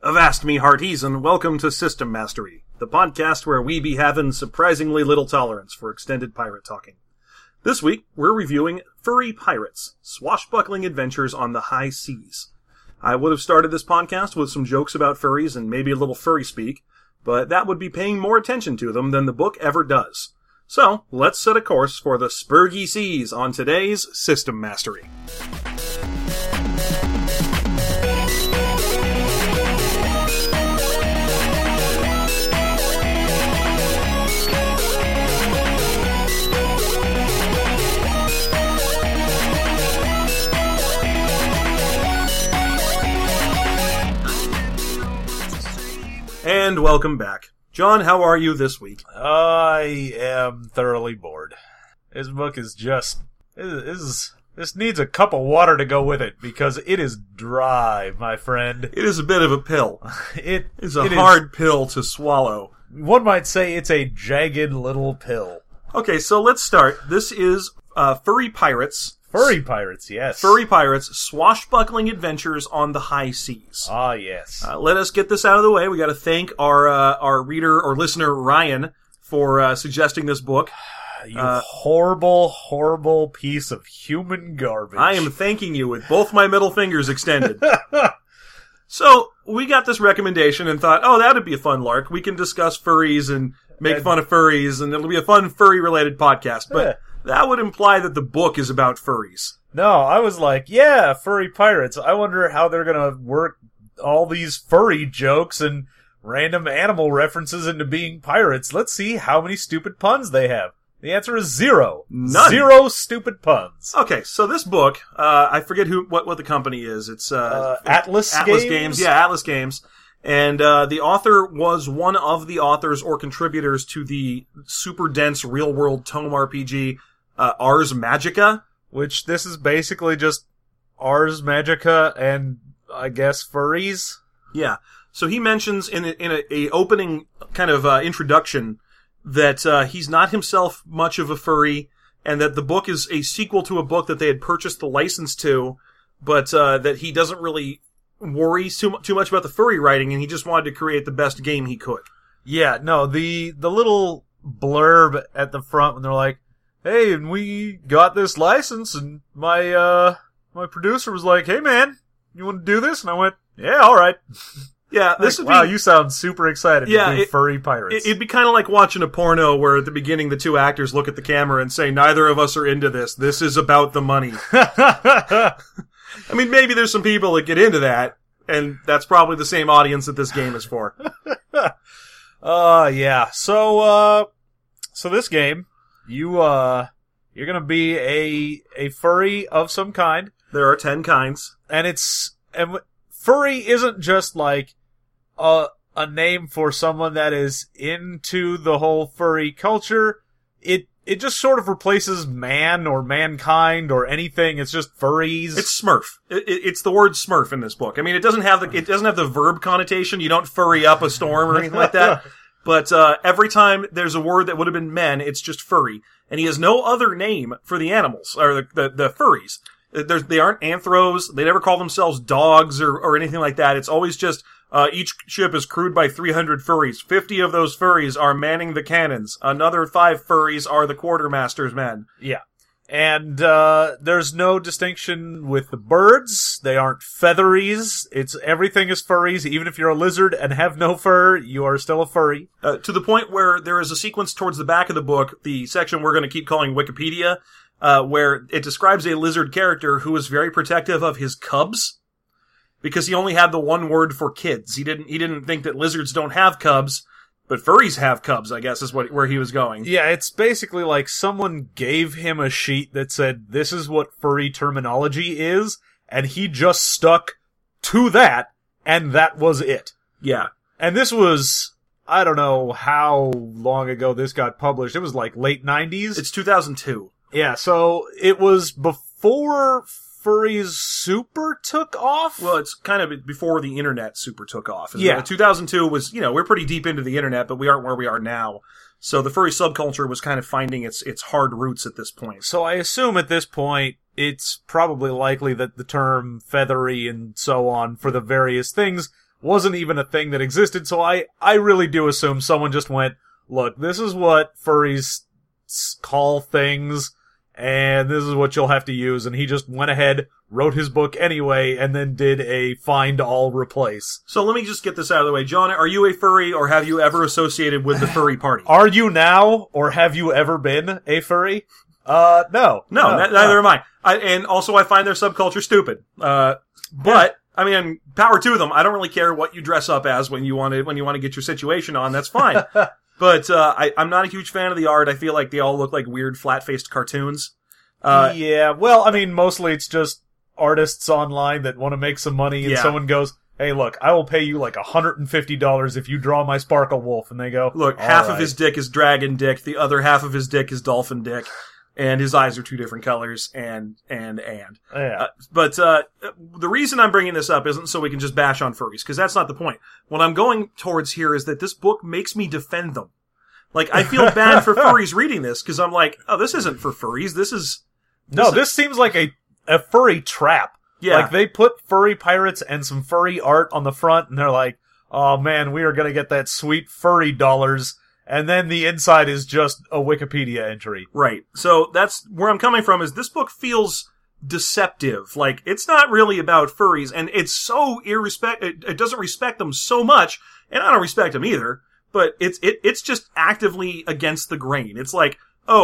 Avast me hearties, and welcome to System Mastery, the podcast where we be having surprisingly little tolerance for extended pirate talking. This week, we're reviewing Furry Pirates, Swashbuckling Adventures on the High Seas. I would have started this podcast with some jokes about furries and maybe a little furry speak, but that would be paying more attention to them than the book ever does. So, let's set a course for the Spurgy Seas on today's System Mastery. And welcome back. John, how are you this week? I am thoroughly bored. This book is just... This needs a cup of water to go with it, because it is dry, my friend. It is a bit of a pill. It is a hard pill to swallow. One might say it's a jagged little pill. Okay, so let's start. This is Furry Pirates. Furry Pirates, yes. Furry Pirates, Swashbuckling Adventures on the High Seas. Ah, yes. Let us get this out of the way. We got to thank our reader or listener, Ryan, for suggesting this book. You horrible, horrible piece of human garbage. I am thanking you with both my middle fingers extended. So, we got this recommendation and thought, oh, that would be a fun lark. We can discuss furries and make fun of furries, and it'll be a fun furry-related podcast. But that would imply that the book is about furries. No, I was like, yeah, Furry Pirates. I wonder how they're going to work all these furry jokes and random animal references into being pirates. Let's see how many stupid puns they have. The answer is zero. None. Zero stupid puns. Okay, so this book, I forget what the company is. It's Atlas Games. Yeah, Atlas Games. And the author was one of the authors or contributors to the super dense real-world tome RPG, Ars Magica. Which this is basically just Ars Magica and, I guess, furries? Yeah. So he mentions in a opening kind of introduction that he's not himself much of a furry, and that the book is a sequel to a book that they had purchased the license to, but that he doesn't really worry too much about the furry writing, and he just wanted to create the best game he could. Yeah, no, the little blurb at the front when they're like, hey, and we got this license, and my producer was like, hey man, you want to do this? And I went, yeah, alright. Yeah, this wow, you sound super excited to do Furry Pirates. It'd be kind of like watching a porno where at the beginning the two actors look at the camera and say, neither of us are into this. This is about the money. I mean, maybe there's some people that get into that, and that's probably the same audience that this game is for. Yeah. So this game, you're gonna be a furry of some kind. There are 10 kinds. And furry isn't just like a name for someone that is into the whole furry culture. It just sort of replaces man or mankind or anything. It's just furries. It's Smurf. It's the word Smurf in this book. I mean, it doesn't have the verb connotation. You don't furry up a storm or anything like that. But every time there's a word that would have been men, it's just furry. And he has no other name for the animals or the furries. They aren't anthros. They never call themselves dogs or anything like that. It's always just, each ship is crewed by 300 furries. 50 of those furries are manning the cannons. Another 5 furries are the quartermaster's men. Yeah. And, there's no distinction with the birds. They aren't featheries. Everything is furries. Even if you're a lizard and have no fur, you are still a furry. To the point where there is a sequence towards the back of the book, the section we're going to keep calling Wikipedia, where it describes a lizard character who is very protective of his cubs, because he only had the one word for kids. He didn't think that lizards don't have cubs, but furries have cubs, I guess is where he was going. Yeah, it's basically like someone gave him a sheet that said, this is what furry terminology is, and he just stuck to that, and that was it. Yeah. And this was, I don't know how long ago this got published. It was like late 90s. It's 2002. Yeah, so it was before furries super took off? Well, it's kind of before the internet super took off. Yeah. 2002 was, we're pretty deep into the internet, but we aren't where we are now. So the furry subculture was kind of finding its hard roots at this point. So I assume at this point, it's probably likely that the term feathery and so on for the various things wasn't even a thing that existed, so I really do assume someone just went, look, this is what furries call things, and this is what you'll have to use, and he just went ahead, wrote his book anyway, and then did a find all replace. So let me just get this out of the way. John, are you a furry, or have you ever associated with the furry party? Are you now, or have you ever been a furry? No. Neither am I. And also I find their subculture stupid. But, I mean, power to them. I don't really care what you dress up as when you want to get your situation on. That's fine. But, I'm not a huge fan of the art. I feel like they all look like weird flat-faced cartoons. Yeah, well, I mean, mostly it's just artists online that want to make some money, and someone goes, hey, look, I will pay you like $150 if you draw my Sparkle Wolf. And they go, look, half of his dick is dragon dick, the other half of his dick is dolphin dick, and his eyes are 2 different colors, and. Yeah. But the reason I'm bringing this up isn't so we can just bash on furries, because that's not the point. What I'm going towards here is that this book makes me defend them. Like, I feel bad for furries reading this, because I'm like, oh, this isn't for furries, this seems like a furry trap. Yeah. Like, they put furry pirates and some furry art on the front, and they're like, oh man, we are gonna get that sweet furry dollars, and then the inside is just a Wikipedia entry. Right. So that's where I'm coming from, is this book feels deceptive. Like, it's not really about furries, and it's so it doesn't respect them so much, and I don't respect them either, but it's just actively against the grain. It's like,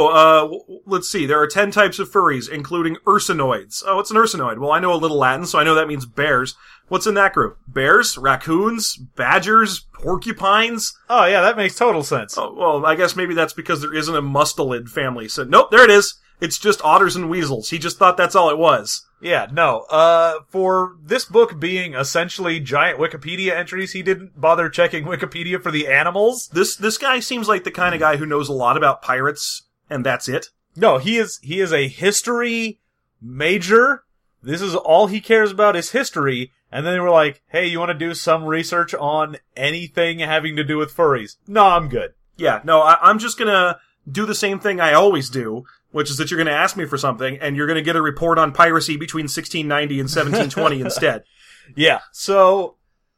let's see, there are 10 types of furries, including ursinoids. Oh, what's an ursinoid? Well, I know a little Latin, so I know that means bears. What's in that group? Bears, raccoons, badgers, porcupines? Oh, yeah, that makes total sense. Oh, well, I guess maybe that's because there isn't a mustelid family. So, nope, there it is. It's just otters and weasels. He just thought that's all it was. Yeah, no. For this book being essentially giant Wikipedia entries, he didn't bother checking Wikipedia for the animals. This guy seems like the kind of guy who knows a lot about pirates, and that's it. No, he is a history major. This is all he cares about is history. And then they were like, hey, you want to do some research on anything having to do with furries? No, I'm good. Yeah, no, I'm just gonna do the same thing I always do, which is that you're gonna ask me for something, and you're gonna get a report on piracy between 1690 and 1720 instead. Yeah, so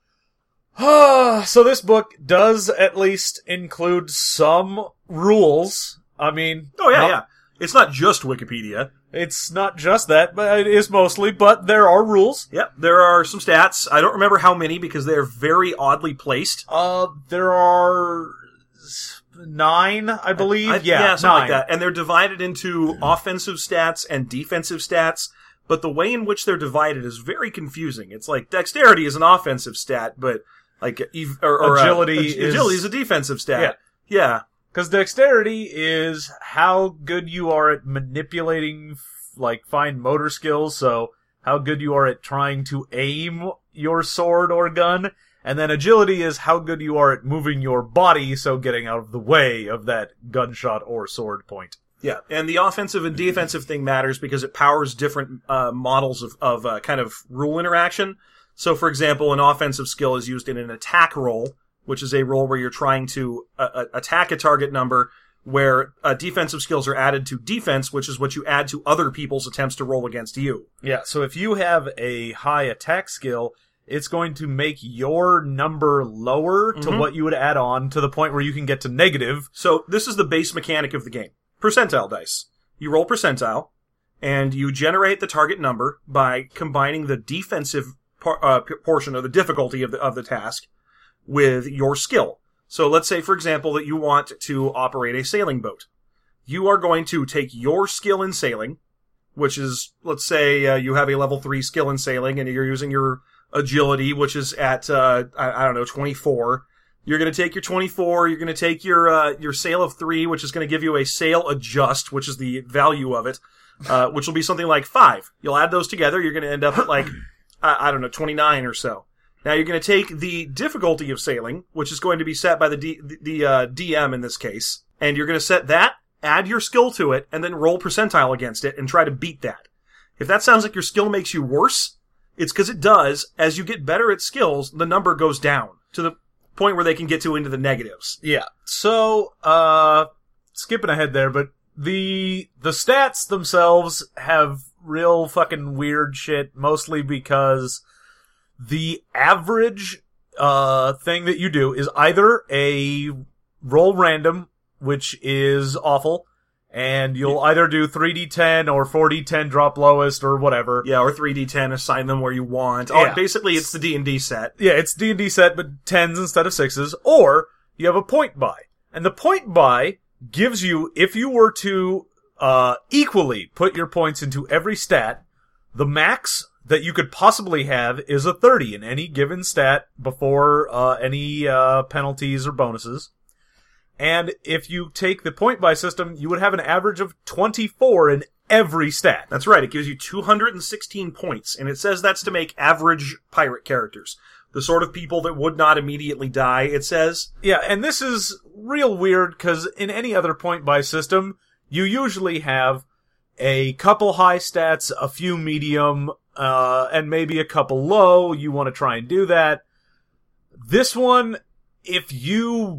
this book does at least include some rules. I mean... Oh, yeah. It's not just Wikipedia. It's not just that, but it is mostly, but there are rules. Yep, there are some stats. I don't remember how many because they're very oddly placed. There are 9, I believe. Yeah, something 9. like that. And they're divided into offensive stats and defensive stats, but the way in which they're divided is very confusing. It's like dexterity is an offensive stat, but like agility is a defensive stat. Yeah. Because dexterity is how good you are at manipulating, like, fine motor skills, so how good you are at trying to aim your sword or gun, and then agility is how good you are at moving your body, so getting out of the way of that gunshot or sword point. Yeah, and the offensive and defensive thing matters because it powers different models of kind of rule interaction. So, for example, an offensive skill is used in an attack roll, which is a roll where you're trying to attack a target number, where defensive skills are added to defense, which is what you add to other people's attempts to roll against you. Yeah, so if you have a high attack skill, it's going to make your number lower to what you would add on to the point where you can get to negative. So this is the base mechanic of the game. Percentile dice. You roll percentile, and you generate the target number by combining the defensive portion of the difficulty of the task with your skill. So let's say, for example, that you want to operate a sailing boat. You are going to take your skill in sailing, which is, let's say, you have a level 3 skill in sailing, and you're using your agility, which is at, 24. You're going to take your 24, you're going to take your sail of 3, which is going to give you a sail adjust, which is the value of it, which will be something like 5. You'll add those together, you're going to end up at 29 or so. Now you're going to take the difficulty of sailing, which is going to be set by the DM in this case, and you're going to set that, add your skill to it, and then roll percentile against it and try to beat that. If that sounds like your skill makes you worse, it's because it does. As you get better at skills, the number goes down to the point where they can get into the negatives. Yeah. So, skipping ahead there, but the stats themselves have real fucking weird shit, mostly because the average thing that you do is either a roll random, which is awful, and you'll either do 3d10 or 4d10 drop lowest or whatever. Yeah, or 3d10, assign them where you want. Yeah. Basically, it's the D&D set. Yeah, it's D&D set, but 10s instead of 6s. Or you have a point buy. And the point buy gives you, if you were to equally put your points into every stat, the max that you could possibly have is a 30 in any given stat before any penalties or bonuses. And if you take the point buy system, you would have an average of 24 in every stat. That's right. It gives you 216 points, and it says that's to make average pirate characters. The sort of people that would not immediately die, it says. Yeah, and this is real weird, because in any other point buy system, you usually have a couple high stats, a few medium, and maybe a couple low. You want to try and do that. This one, if you...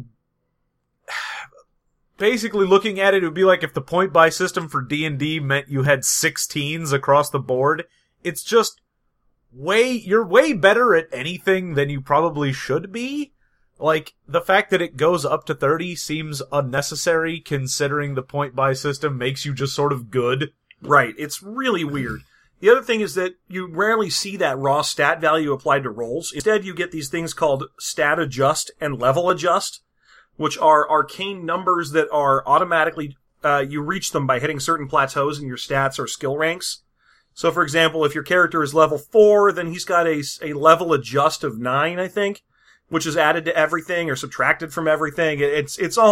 Basically, looking at it, it would be like if the point buy system for D&D meant you had 16s across the board. It's just you're way better at anything than you probably should be. Like, the fact that it goes up to 30 seems unnecessary, considering the point buy system makes you just sort of good. Right. It's really weird. The other thing is that you rarely see that raw stat value applied to rolls. Instead, you get these things called stat adjust and level adjust, which are arcane numbers that are automatically, you reach them by hitting certain plateaus in your stats or skill ranks. So, for example, if your character is level 4, then he's got a level adjust of 9, I think, which is added to everything or subtracted from everything. It's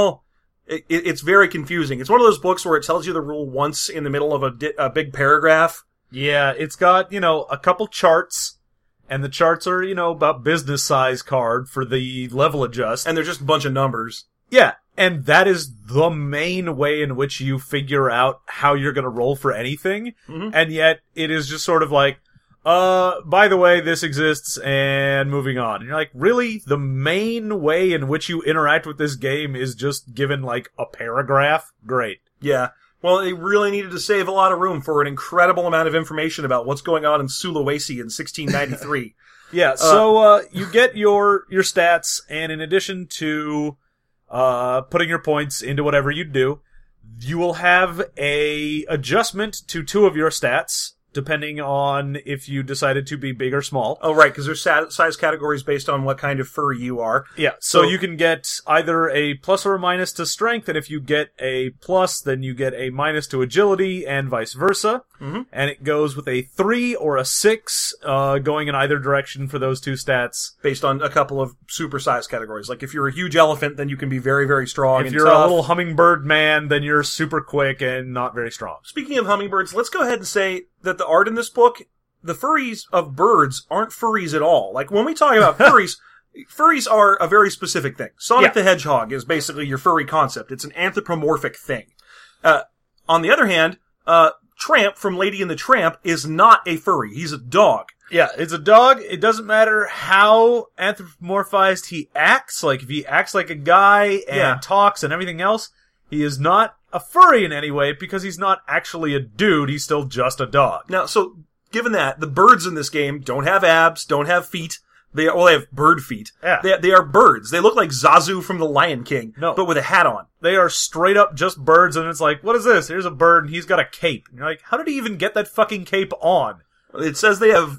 very confusing. It's one of those books where it tells you the rule once in the middle of a big paragraph. Yeah, it's got, a couple charts. And the charts are, about business size card for the level adjust. And they're just a bunch of numbers. Yeah, and that is the main way in which you figure out how you're going to roll for anything. Mm-hmm. And yet, it is just sort of like, by the way, this exists, and moving on. And you're like, really? The main way in which you interact with this game is just given, like, a paragraph? Great. Yeah. Well, they really needed to save a lot of room for an incredible amount of information about what's going on in Sulawesi in 1693. Yeah, so you get your stats, and in addition to putting your points into whatever you do, you will have a adjustment to 2 of your stats, depending on if you decided to be big or small. Oh, right, because there's size categories based on what kind of furry you are. Yeah, so you can get either a plus or a minus to strength, and if you get a plus, then you get a minus to agility, and vice versa. Mm-hmm. And it goes with a 3 or a 6, going in either direction for those 2 stats. Based on a couple of super size categories. Like, if you're a huge elephant, then you can be very, very strong and If you're tough. a little hummingbird man, then you're super quick and not very strong. Speaking of hummingbirds, let's go ahead and say that the art in this book, the furries of birds aren't furries at all. Like, when we talk about furries, furries are a very specific thing. Sonic the Hedgehog is basically your furry concept. It's an anthropomorphic thing. On the other hand, Tramp from Lady and the Tramp is not a furry. He's a dog. Yeah, it's a dog. It doesn't matter how anthropomorphized he acts. Like, if he acts like a guy and talks and everything else, he is not a furry in any way because he's not actually a dude. He's still just a dog. Now, so, given that, the birds in this game don't have abs, don't have feet. They have bird feet. Yeah. They are birds. They look like Zazu from The Lion King, but with a hat on. They are straight up just birds, and it's like, what is this? Here's a bird, and he's got a cape. And you're like, how did he even get that fucking cape on? It says they have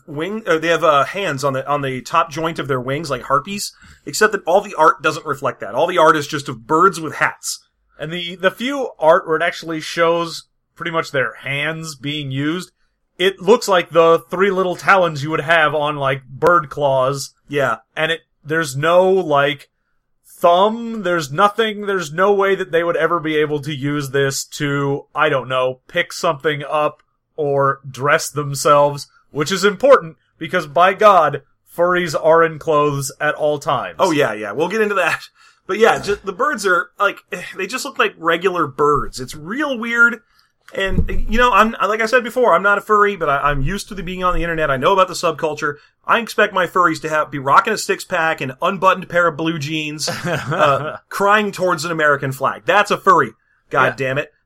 hands on the top joint of their wings, like harpies, except that all the art doesn't reflect that. All the art is just of birds with hats. And the few art where it actually shows pretty much their hands being used, it looks like the 3 little talons you would have on, like, bird claws. Yeah. And there's no, like, thumb, there's nothing, there's no way that they would ever be able to use this to, I don't know, pick something up or dress themselves, which is important, because by God, furries are in clothes at all times. Oh, yeah, we'll get into that. But yeah, just, the birds are, like, they just look like regular birds. It's real weird. And, like I said before, I'm not a furry, but I'm used to being on the internet. I know about the subculture. I expect my furries to be rocking a 6-pack and an unbuttoned pair of blue jeans, crying towards an American flag. That's a furry. God damn it.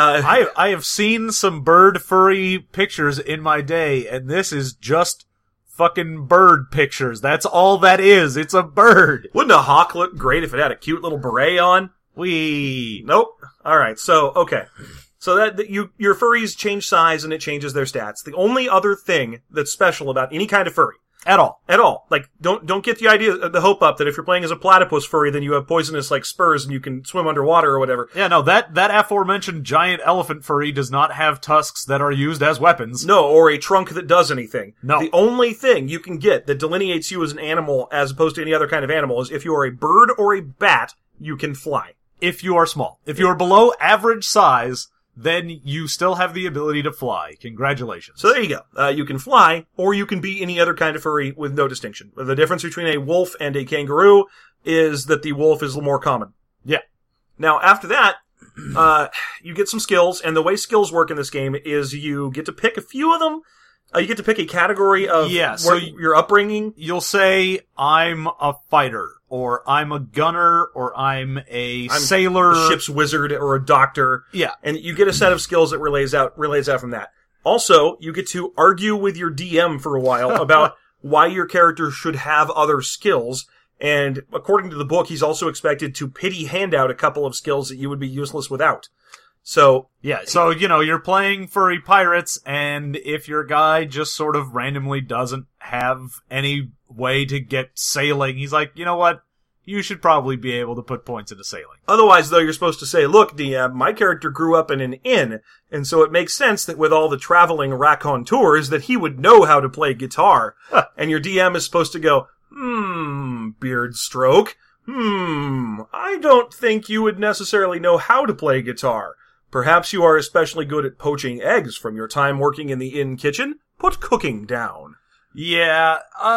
I have seen some bird furry pictures in my day, and this is just fucking bird pictures. That's all that is. It's a bird. Wouldn't a hawk look great if it had a cute little beret on? Nope. Alright, so, okay. So your furries change size and it changes their stats. The only other thing that's special about any kind of furry, At all. Like, don't get the hope up that if you're playing as a platypus furry, then you have poisonous, like, spurs and you can swim underwater or whatever. Yeah, no, that aforementioned giant elephant furry does not have tusks that are used as weapons. No, or a trunk that does anything. No. The only thing you can get that delineates you as an animal as opposed to any other kind of animal is if you are a bird or a bat, you can fly. If you are small. If you are below average size, then you still have the ability to fly. Congratulations. So there you go. You can fly, or you can be any other kind of furry with no distinction. The difference between a wolf and a kangaroo is that the wolf is more common. Yeah. Now, after that, you get some skills, and the way skills work in this game is you get to pick a few of them. You get to pick a category of your upbringing. You'll say, I'm a fighter, or I'm a gunner, or I'm a sailor. A ship's wizard, or a doctor. Yeah. And you get a set of skills that relays out from that. Also, you get to argue with your DM for a while about why your character should have other skills. And according to the book, he's also expected to pity hand out a couple of skills that you would be useless without. So, yeah, so, you're playing furry pirates, and if your guy just sort of randomly doesn't have any way to get sailing, he's like, you know what? You should probably be able to put points into sailing. Otherwise, though, you're supposed to say, look, DM, my character grew up in an inn, and so it makes sense that with all the traveling raconteurs that he would know how to play guitar. And your DM is supposed to go, beard stroke. I don't think you would necessarily know how to play guitar. Perhaps you are especially good at poaching eggs from your time working in the inn kitchen. Put cooking down. Yeah,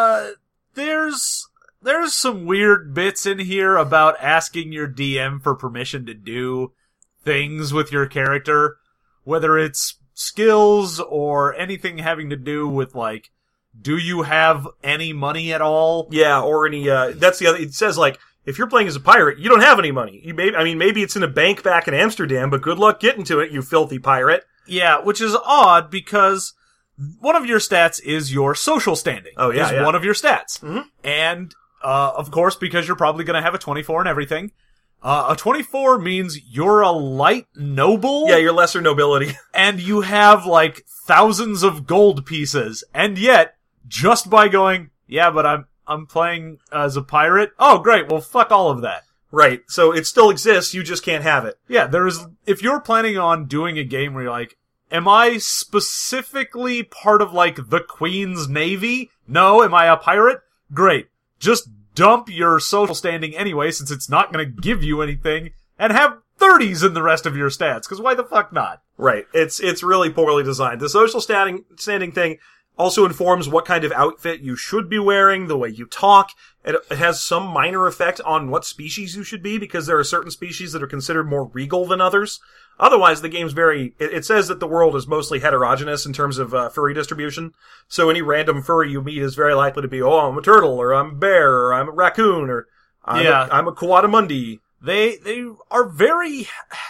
there's some weird bits in here about asking your DM for permission to do things with your character, whether it's skills or anything having to do with, like, do you have any money at all? Yeah, or any, that's the other, it says, like, if you're playing as a pirate, you don't have any money. Maybe it's in a bank back in Amsterdam, but good luck getting to it, you filthy pirate. Yeah, which is odd because one of your stats is your social standing. Oh, yeah, is one of your stats. Mm-hmm. And, of course, because you're probably gonna have a 24 and everything, a 24 means you're a light noble. Yeah, you're lesser nobility. And you have, like, thousands of gold pieces. And yet, just by going, yeah, but I'm playing as a pirate. Oh, great. Well, fuck all of that. Right. So it still exists. You just can't have it. Yeah, if you're planning on doing a game where you're like, am I specifically part of, like, the Queen's Navy? No. Am I a pirate? Great. Just dump your social standing anyway, since it's not going to give you anything, and have 30s in the rest of your stats, because why the fuck not? Right. It's really poorly designed. The social standing thing also informs what kind of outfit you should be wearing, the way you talk. It has some minor effect on what species you should be, because there are certain species that are considered more regal than others. Otherwise, the game's it says that the world is mostly heterogeneous in terms of furry distribution. So any random furry you meet is very likely to be, oh, I'm a turtle, or I'm a bear, or I'm a raccoon, or I'm a coatamundi. They are very...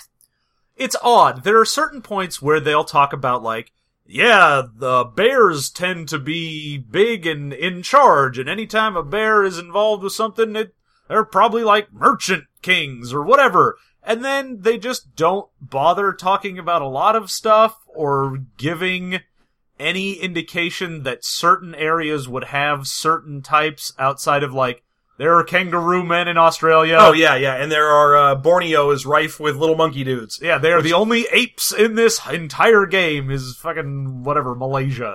It's odd. There are certain points where they'll talk about, like, yeah, the bears tend to be big and in charge, and anytime a bear is involved with something, they're probably like merchant kings or whatever. And then they just don't bother talking about a lot of stuff or giving any indication that certain areas would have certain types outside of, like, there are kangaroo men in Australia. Oh, yeah. And there are, Borneo is rife with little monkey dudes. Yeah, they are the only apes in this entire game is fucking, whatever, Malaysia.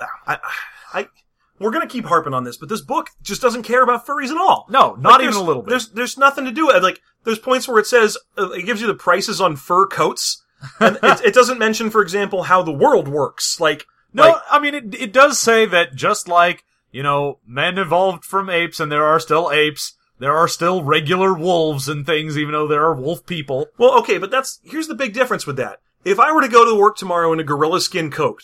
We're gonna keep harping on this, but this book just doesn't care about furries at all. No, not even a little bit. There's nothing to do with it. Like, there's points where it says, it gives you the prices on fur coats. And it doesn't mention, for example, how the world works. I mean, it does say that just like, men evolved from apes and there are still apes, there are still regular wolves and things, even though there are wolf people. Well, okay, but here's the big difference with that. If I were to go to work tomorrow in a gorilla skin coat,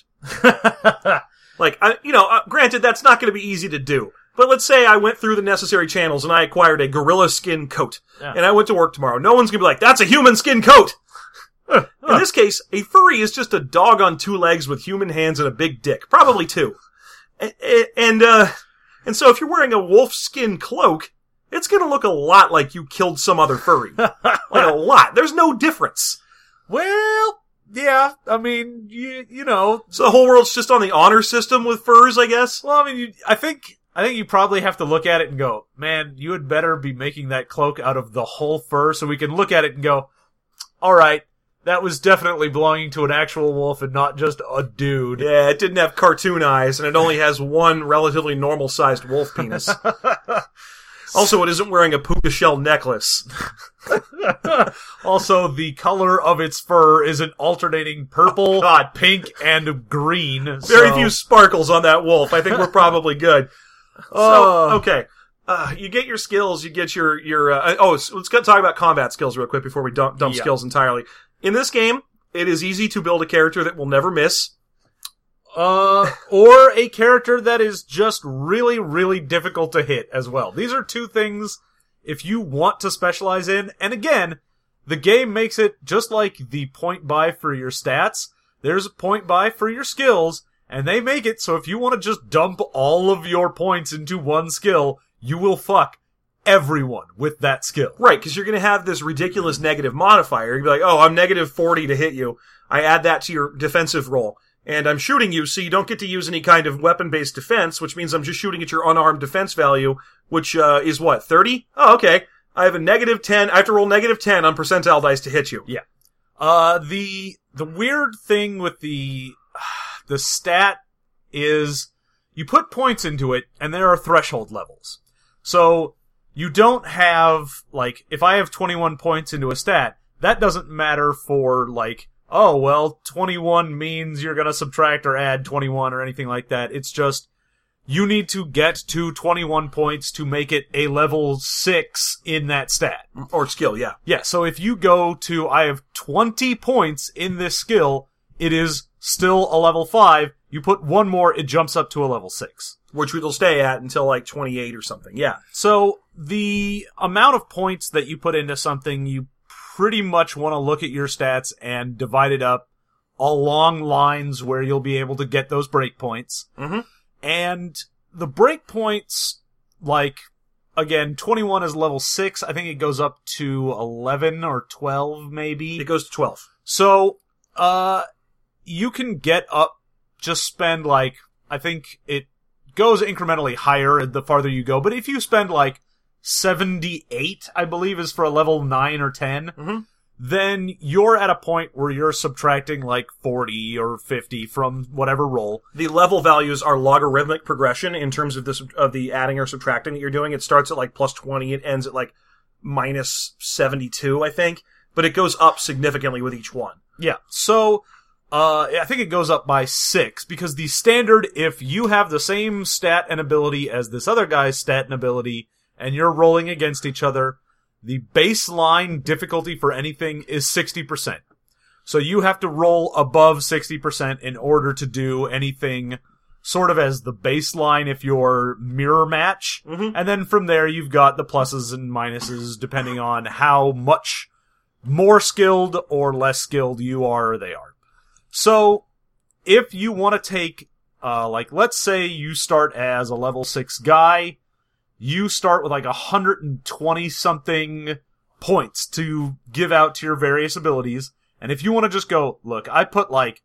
granted, that's not going to be easy to do. But let's say I went through the necessary channels and I acquired a gorilla skin coat. Yeah. And I went to work tomorrow. No one's going to be like, that's a human skin coat! In this case, a furry is just a dog on two legs with human hands and a big dick. Probably two. And And so if you're wearing a wolf skin cloak, it's gonna look a lot like you killed some other furry. Like a lot. There's no difference. Well, yeah, I mean, you know. So the whole world's just on the honor system with furs, I guess? Well, I mean, I think you probably have to look at it and go, man, you had better be making that cloak out of the whole fur so we can look at it and go, alright, that was definitely belonging to an actual wolf and not just a dude. Yeah, it didn't have cartoon eyes, and it only has one relatively normal-sized wolf penis. Also, it isn't wearing a puka shell necklace. Also, the color of its fur is an alternating purple, pink, and green. Very few sparkles on that wolf. I think we're probably good. So, okay. You get your skills, you get your so let's talk about combat skills real quick before we dump skills entirely. In this game, it is easy to build a character that will never miss. Or a character that is just really, really difficult to hit as well. These are two things if you want to specialize in. And again, the game makes it just like the point buy for your stats. There's a point buy for your skills, and they make it so if you want to just dump all of your points into one skill, you will fuck everyone with that skill. Right, because you're going to have this ridiculous negative modifier. You'll be like, oh, I'm negative 40 to hit you. I add that to your defensive roll. And I'm shooting you, so you don't get to use any kind of weapon-based defense, which means I'm just shooting at your unarmed defense value, which is what, 30? Oh, okay. I have a negative 10. I have to roll negative 10 on percentile dice to hit you. Yeah. The weird thing with the stat is you put points into it, and there are threshold levels. So you don't have, like, if I have 21 points into a stat, that doesn't matter for, like, oh, well, 21 means you're gonna subtract or add 21 or anything like that. It's just, you need to get to 21 points to make it a level 6 in that stat. Or skill, yeah. Yeah, so if you go to, I have 20 points in this skill, it is still a level 5. You put one more, it jumps up to a level 6. Which it'll stay at until like 28 or something, yeah. So, the amount of points that you put into something, you pretty much want to look at your stats and divide it up along lines where you'll be able to get those breakpoints. Mm-hmm. And the breakpoints, like, again, 21 is level 6. I think it goes up to 11 or 12, maybe. It goes to 12. So, you can get up, just spend, like, I think it goes incrementally higher the farther you go, but if you spend, like, 78, I believe, is for a level 9 or 10, mm-hmm. then you're at a point where you're subtracting like 40 or 50 from whatever roll. The level values are logarithmic progression in terms of the adding or subtracting that you're doing. It starts at like plus 20, it ends at like minus 72, I think, but it goes up significantly with each one. Yeah, so I think it goes up by 6, because the standard, if you have the same stat and ability as this other guy's stat and ability, and you're rolling against each other, the baseline difficulty for anything is 60%. So you have to roll above 60% in order to do anything sort of as the baseline if you're mirror match. Mm-hmm. And then from there you've got the pluses and minuses depending on how much more skilled or less skilled you are or they are. So if you want to take, like, let's say you start as a level 6 guy, you start with like 120 something points to give out to your various abilities. And if you want to just go, look, I put like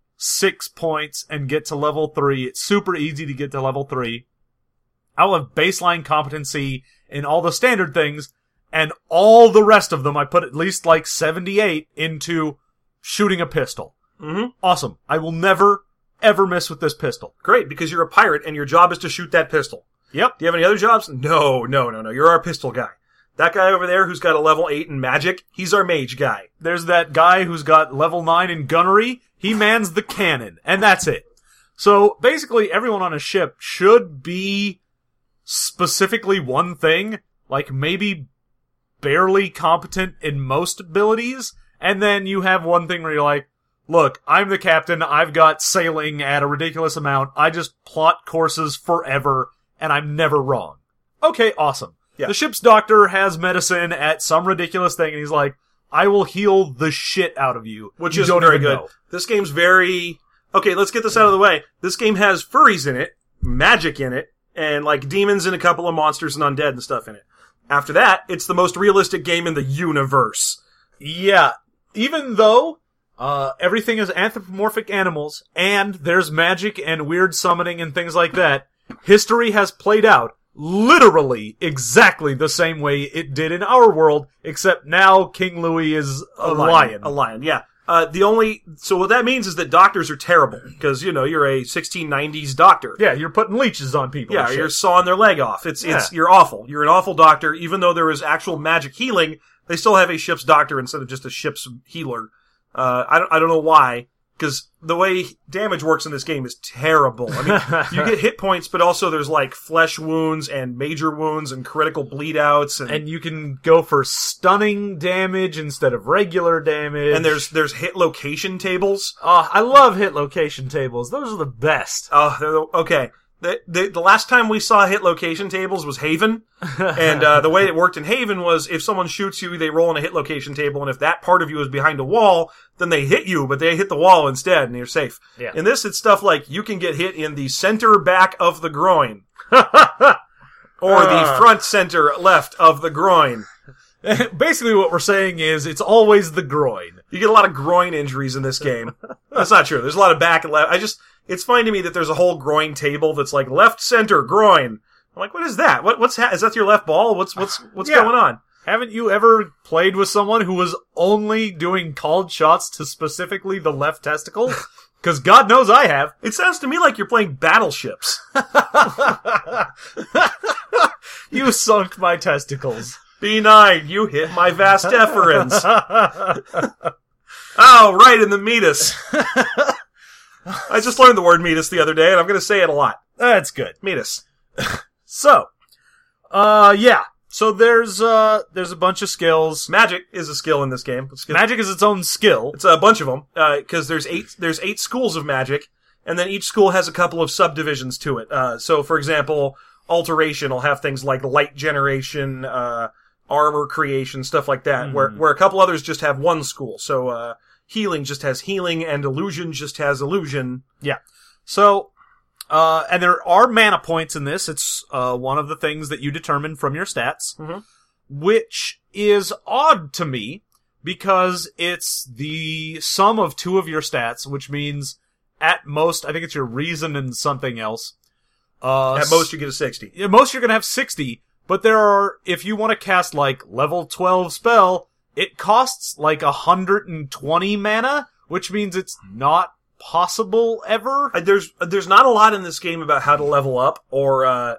6 points and get to level 3. It's super easy to get to level 3. I'll have baseline competency in all the standard things, and all the rest of them I put at least like 78 into shooting a pistol. Mm-hmm. Awesome. I will never, ever miss with this pistol. Great, because you're a pirate and your job is to shoot that pistol. Yep. Do you have any other jobs? No. You're our pistol guy. That guy over there who's got a level 8 in magic, he's our mage guy. There's that guy who's got level 9 in gunnery. He mans the cannon, and that's it. So, basically, everyone on a ship should be specifically one thing, like maybe barely competent in most abilities, and then you have one thing where you're like, look, I'm the captain, I've got sailing at a ridiculous amount, I just plot courses forever, and I'm never wrong. Okay, awesome. Yeah. The ship's doctor has medicine at some ridiculous thing, and he's like, I will heal the shit out of you. Which you is don't very even good. know. This game's very... Okay, let's get this out of the way. This game has furries in it, magic in it, and like demons and a couple of monsters and undead and stuff in it. After that, it's the most realistic game in the universe. Yeah, even though everything is anthropomorphic animals, and there's magic and weird summoning and things like that, history has played out literally exactly the same way it did in our world, except now King Louis is a lion. A lion, yeah. So what that means is that doctors are terrible, because, you're a 1690s doctor. Yeah, you're putting leeches on people. Yeah, you're sawing their leg off. You're awful. You're an awful doctor. Even though there is actual magic healing, they still have a ship's doctor instead of just a ship's healer. I don't know why, because the way damage works in this game is terrible. I mean, you get hit points, but also there's like flesh wounds and major wounds and critical bleed outs. And you can go for stunning damage instead of regular damage. And there's hit location tables. Oh, I love hit location tables. Those are the best. Okay. The last time we saw hit location tables was Haven, and the way it worked in Haven was if someone shoots you, they roll on a hit location table, and if that part of you is behind a wall, then they hit you, but they hit the wall instead, and you're safe. Yeah. In this, it's stuff like you can get hit in the center back of the groin, or the front center left of the groin. Basically what we're saying is it's always the groin. You get a lot of groin injuries in this game. That's not true. There's a lot of back and left. It's funny to me that there's a whole groin table that's like left, center, groin. I'm like, what is that? Is that your left ball? What's going on? Haven't you ever played with someone who was only doing called shots to specifically the left testicle? Because God knows I have. It sounds to me like you're playing Battleships. You sunk my testicles. B9, you hit my vas deferens. Oh, right in the meatus. I just learned the word meatus the other day, and I'm going to say it a lot. That's good. Meatus. So, yeah. So there's a bunch of skills. Magic is a skill in this game. Magic is its own skill. It's a bunch of them, because there's eight schools of magic, and then each school has a couple of subdivisions to it. So, for example, alteration will have things like light generation, armor creation, stuff like that, where a couple others just have one school. So, healing just has healing, and illusion just has illusion. Yeah. So, and there are mana points in this. It's, one of the things that you determine from your stats, which is odd to me, because it's the sum of two of your stats, which means, at most, I think it's your reason and something else. At most, you get a 60. At most, you're gonna have 60, but there are, if you want to cast, like, level 12 spell, it costs like 120 mana, which means it's not possible ever. There's not a lot in this game about how to level up, or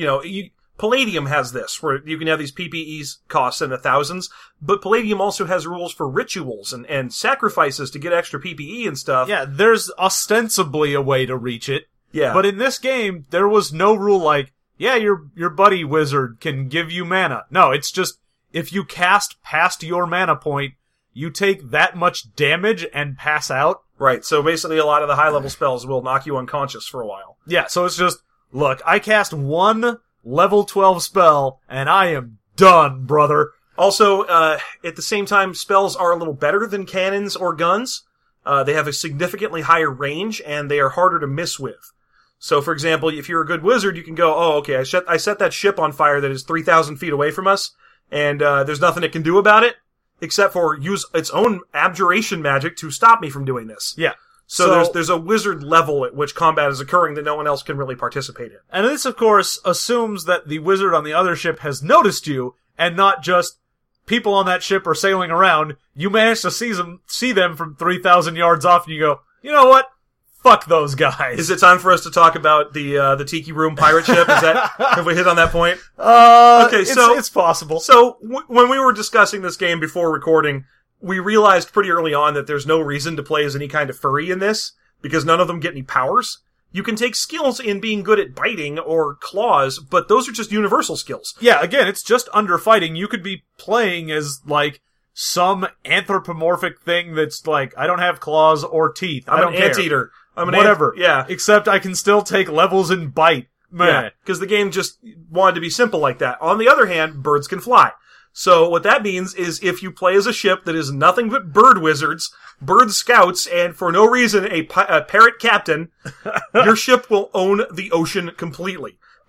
Palladium has this, where you can have these PPEs costs in the thousands, but Palladium also has rules for rituals and sacrifices to get extra PPE and stuff. Yeah, there's ostensibly a way to reach it. Yeah. But in this game, there was no rule like, yeah, your buddy wizard can give you mana. No, it's just, if you cast past your mana point, you take that much damage and pass out. Right, so basically a lot of the high-level spells will knock you unconscious for a while. Yeah, so it's just, look, I cast one level 12 spell, and I am done, brother. Also, at the same time, spells are a little better than cannons or guns. They have a significantly higher range, and they are harder to miss with. So, for example, if you're a good wizard, you can go, oh, okay, I set that ship on fire that is 3,000 feet away from us, and there's nothing it can do about it, except for use its own abjuration magic to stop me from doing this. Yeah. So there's a wizard level at which combat is occurring that no one else can really participate in. And this, of course, assumes that the wizard on the other ship has noticed you, and not just people on that ship are sailing around. You manage to see them from 3,000 yards off, and you go, you know what? Fuck those guys. Is it time for us to talk about the Tiki Room pirate ship? Have we hit on that point? Okay, so it's possible. So when we were discussing this game before recording, we realized pretty early on that there's no reason to play as any kind of furry in this, because none of them get any powers. You can take skills in being good at biting or claws, but those are just universal skills. Yeah, again, it's just underfighting. You could be playing as, like, some anthropomorphic thing that's like, I don't have claws or teeth. I don't an care. Anteater. I'm an whatever. Yeah. Except I can still take levels in bite. Yeah, because the game just wanted to be simple like that. On the other hand, birds can fly. So what that means is if you play as a ship that is nothing but bird wizards, bird scouts, and for no reason a parrot captain, your ship will own the ocean completely.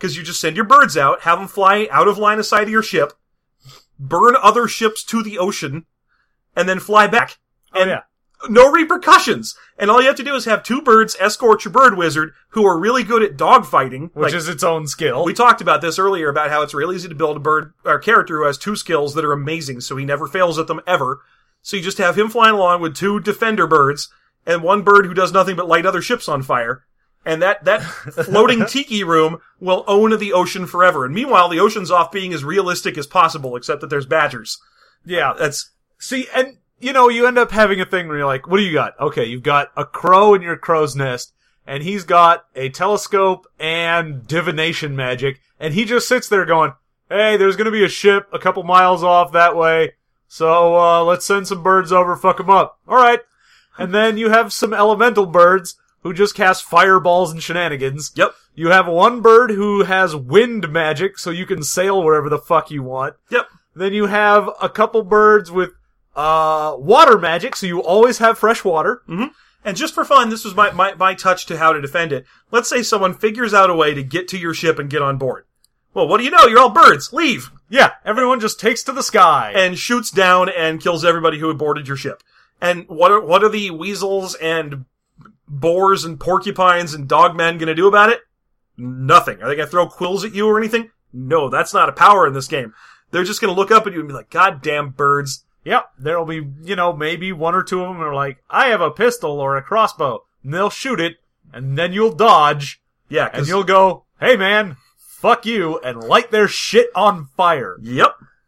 because you just send your birds out, have them fly out of line of sight of your ship, burn other ships to the ocean, and then fly back. And no repercussions. And all you have to do is have 2 birds escort your bird wizard, who are really good at dogfighting. Which is its own skill. We talked about this earlier, about how it's real easy to build a bird or character who has 2 skills that are amazing, so he never fails at them ever. So you just have him flying along with 2 defender birds, and 1 bird who does nothing but light other ships on fire. And that floating tiki room will own the ocean forever. And meanwhile, the ocean's off being as realistic as possible, except that there's badgers. Yeah. See, and, you end up having a thing where you're like, what do you got? Okay, you've got a crow in your crow's nest, and he's got a telescope and divination magic, and he just sits there going, hey, there's gonna be a ship a couple miles off that way, so, let's send some birds over, fuck them up. Alright. And then you have some elemental birds who just cast fireballs and shenanigans. Yep. You have 1 bird who has wind magic, so you can sail wherever the fuck you want. Yep. Then you have a couple birds with, water magic, so you always have fresh water. Mm-hmm. And just for fun, this was my touch to how to defend it. Let's say someone figures out a way to get to your ship and get on board. Well, what do you know? You're all birds. Leave. Yeah, everyone just takes to the sky. And shoots down and kills everybody who had boarded your ship. And what are the weasels and boars and porcupines and dogmen gonna do about it? Nothing. Are they gonna throw quills at you or anything? No, that's not a power in this game. They're just gonna look up at you and be like, God damn birds. Yep, there'll be, maybe 1 or 2 of them are like, I have a pistol or a crossbow. And they'll shoot it, and then you'll dodge. Yeah, and you'll go, hey man, fuck you, and light their shit on fire. Yep.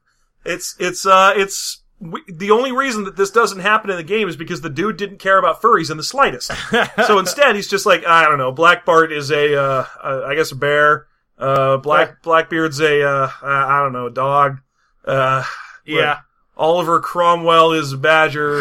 The only reason that this doesn't happen in the game is because the dude didn't care about furries in the slightest. So instead, he's just like, I don't know, Black Bart is I guess a bear. Blackbeard's I don't know, a dog. Yeah. Oliver Cromwell is a badger.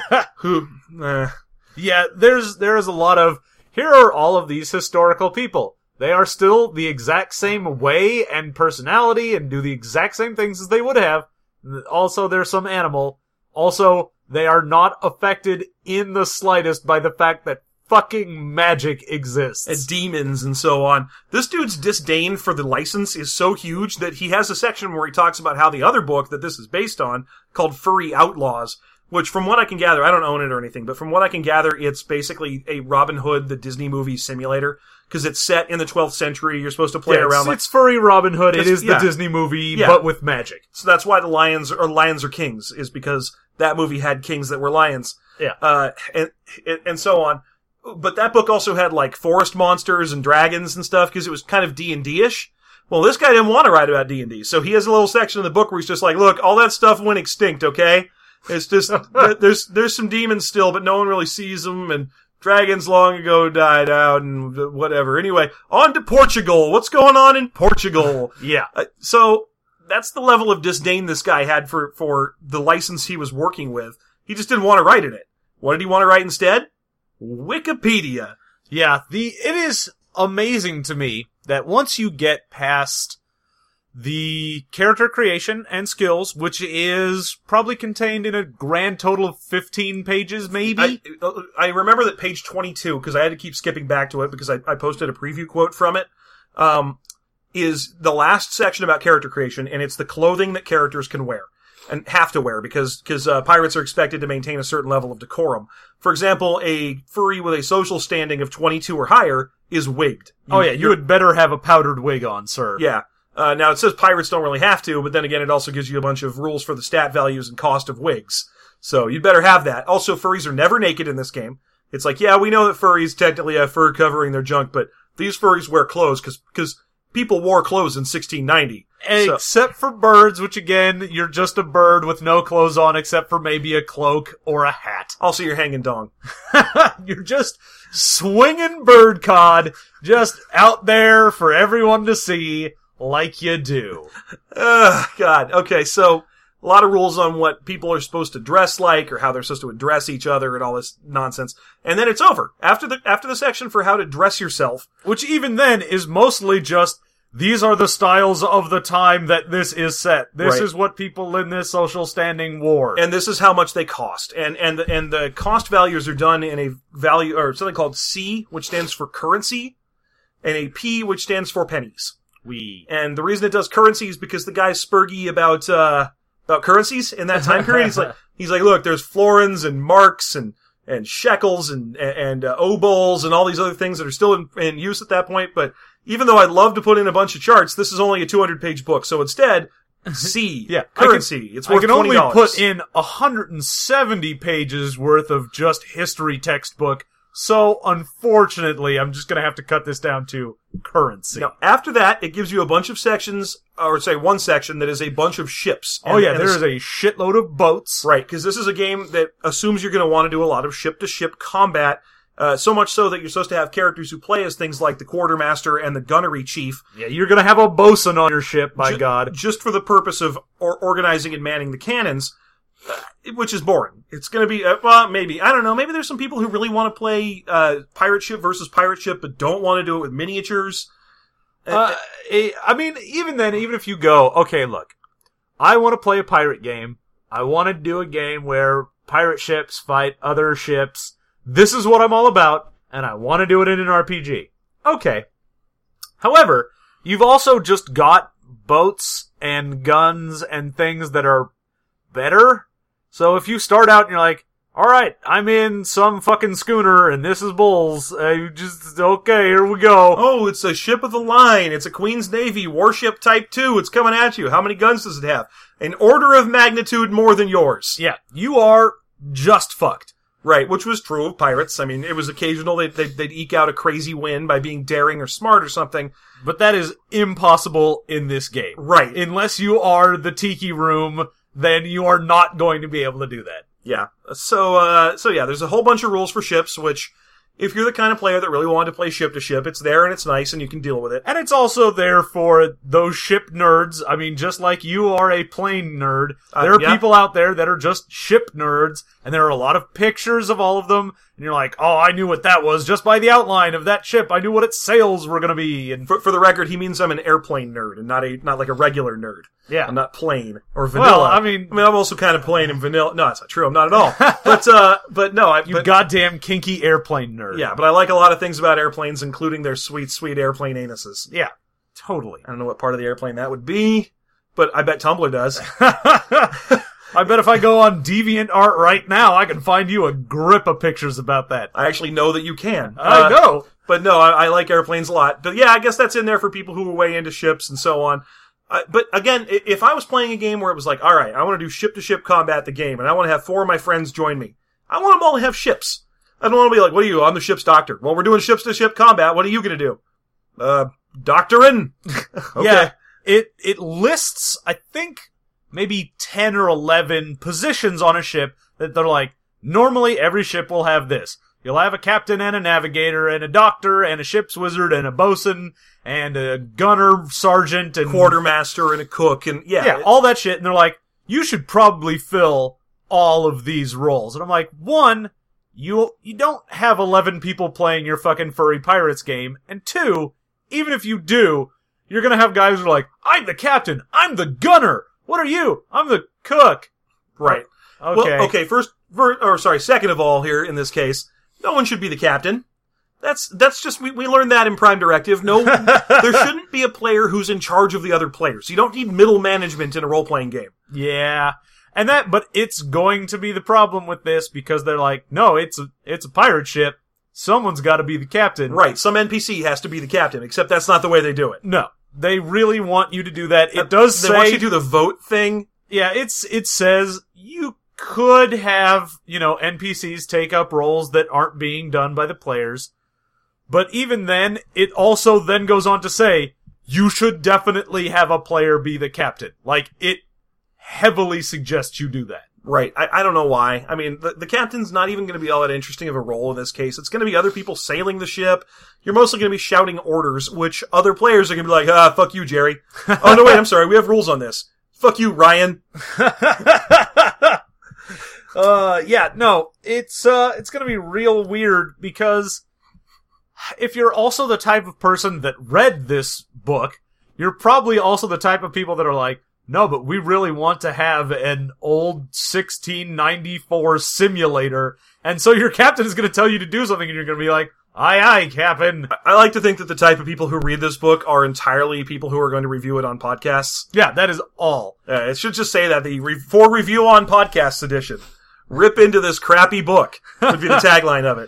Yeah, there is a lot of, here are all of these historical people. They are still the exact same way and personality and do the exact same things as they would have. Also, they're some animal. Also, they are not affected in the slightest by the fact that fucking magic exists. And demons and so on. This dude's disdain for the license is so huge that he has a section where he talks about how the other book that this is based on, called Furry Outlaws, which from what I can gather, I don't own it or anything, but from what I can gather, it's basically a Robin Hood, the Disney movie simulator, because it's set in the 12th century. You're supposed to play around it's furry Robin Hood. It is the Disney movie, but with magic. So that's why the lions are kings, is because that movie had kings that were lions. Yeah. And so on. But that book also had, like, forest monsters and dragons and stuff, because it was kind of D&D-ish. Well, this guy didn't want to write about D&D, so he has a little section in the book where he's just like, look, all that stuff went extinct, okay? It's just, there's some demons still, but no one really sees them, and dragons long ago died out, and whatever. Anyway, on to Portugal. What's going on in Portugal? Yeah. So, that's the level of disdain this guy had for the license he was working with. He just didn't want to write in it. What did he want to write instead? Wikipedia. Yeah, it is amazing to me that once you get past the character creation and skills, which is probably contained in a grand total of 15 pages, maybe? I remember that page 22, because I had to keep skipping back to it because I posted a preview quote from it, is the last section about character creation, and it's the clothing that characters can wear. And have to wear, because pirates are expected to maintain a certain level of decorum. For example, a furry with a social standing of 22 or higher is wigged. You would better have a powdered wig on, sir. Yeah. Now it says pirates don't really have to, but then again it also gives you a bunch of rules for the stat values and cost of wigs. So you'd better have that. Also, furries are never naked in this game. It's like, yeah, we know that furries technically have fur covering their junk, but these furries wear clothes because people wore clothes in 1690. Except for birds, which again, you're just a bird with no clothes on except for maybe a cloak or a hat. Also, you're hanging dong. You're just swinging bird cod, just out there for everyone to see, like you do. God. Okay, so a lot of rules on what people are supposed to dress like, or how they're supposed to address each other, and all this nonsense. And then it's over. After the section for how to dress yourself. Which even then is mostly just, these are the styles of the time that this is set. This is what people in this social standing wore. And this is how much they cost. And the cost values are done in a value, or something called C, which stands for currency, and a P, which stands for pennies. And the reason it does currency is because the guy's spurgy about currencies in that time period. He's like, look, there's florins and marks and shekels and obols and all these other things that are still in use at that point. But even though I'd love to put in a bunch of charts, this is only a 200-page book. So instead, currency. It's worth $20. I can only put in 170 pages worth of just history textbook. So unfortunately, I'm just going to have to cut this down to currency. Now, after that, it gives you a bunch of sections, or say one section that is a bunch of ships. There is a shitload of boats. Right, because this is a game that assumes you're going to want to do a lot of ship-to-ship combat. So much so that you're supposed to have characters who play as things like the quartermaster and the gunnery chief. Yeah, you're gonna have a bosun on your ship, by God. Just for the purpose of organizing and manning the cannons, which is boring. It's gonna be, maybe, I don't know, maybe there's some people who really want to play, pirate ship versus pirate ship, but don't want to do it with miniatures. I mean, even then, even if you go, okay, look, I want to play a pirate game. I want to do a game where pirate ships fight other ships. This is what I'm all about, and I want to do it in an RPG. Okay. However, you've also just got boats and guns and things that are better. So if you start out and you're like, alright, I'm in some fucking schooner and this is bulls, okay, here we go. Oh, it's a ship of the line. It's a Queen's Navy warship type 2. It's coming at you. How many guns does it have? An order of magnitude more than yours. Yeah, you are just fucked. Right, which was true of pirates. I mean, it was occasional they'd eke out a crazy win by being daring or smart or something. But that is impossible in this game. Right. Unless you are the Tiki Room, then you are not going to be able to do that. Yeah. So yeah, there's a whole bunch of rules for ships, which, if you're the kind of player that really wanted to play ship to ship, it's there and it's nice and you can deal with it. And it's also there for those ship nerds. I mean, just like you are a plane nerd, there are people out there that are just ship nerds, and there are a lot of pictures of all of them, and you're like, oh, I knew what that was just by the outline of that ship. I knew what its sails were gonna be. And for the record, he means I'm an airplane nerd and not like a regular nerd. Yeah. I'm not plain or vanilla. Well, I'm also kind of plain and vanilla. No, that's not true. I'm not at all. But no, you goddamn kinky airplane nerd. Yeah, but I like a lot of things about airplanes, including their sweet, sweet airplane anuses. Yeah, totally. I don't know what part of the airplane that would be, but I bet Tumblr does. I bet if I go on DeviantArt right now, I can find you a grip of pictures about that. I actually know that you can. I know. But no, I like airplanes a lot. But yeah, I guess that's in there for people who are way into ships and so on. But again, if I was playing a game where it was like, all right, I want to do ship-to-ship combat the game, and I want to have 4 of my friends join me, I want them all to have ships. I don't want to be like, what are you? I'm the ship's doctor. Well, we're doing ships-to-ship combat. What are you going to do? Doctoring. Okay. Yeah, it lists, I think, maybe 10 or 11 positions on a ship that they're like, normally every ship will have this. You'll have a captain and a navigator and a doctor and a ship's wizard and a bosun and a gunner sergeant and quartermaster and a cook and all that shit. And they're like, you should probably fill all of these roles. And I'm like, one, you don't have 11 people playing your fucking furry pirates game. And 2, even if you do, you're gonna have guys who are like, I'm the captain, I'm the gunner. What are you? I'm the cook. Right. Okay. Well, second of all here in this case, no one should be the captain. That's just, we learned that in Prime Directive. No, there shouldn't be a player who's in charge of the other players. You don't need middle management in a role-playing game. Yeah. But it's going to be the problem with this because they're like, no, it's a pirate ship. Someone's gotta be the captain. Right. Some NPC has to be the captain, except that's not the way they do it. No. They really want you to do that. It does say... They want you to do the vote thing. Yeah, it says you could have, NPCs take up roles that aren't being done by the players. But even then, it also then goes on to say, you should definitely have a player be the captain. Like, it heavily suggests you do that. Right. I don't know why. I mean, the captain's not even going to be all that interesting of a role in this case. It's going to be other people sailing the ship. You're mostly going to be shouting orders, which other players are going to be like, fuck you, Jerry. Oh, no, wait, I'm sorry. We have rules on this. Fuck you, Ryan. It's gonna be real weird because if you're also the type of person that read this book, you're probably also the type of people that are like, no, but we really want to have an old 1694 simulator, and so your captain is gonna tell you to do something and you're gonna be like, Aye, aye, Captain. I like to think that the type of people who read this book are entirely people who are going to review it on podcasts. Yeah, that is all. It should just say that, for review on podcasts edition. Rip into this crappy book would be the tagline of it.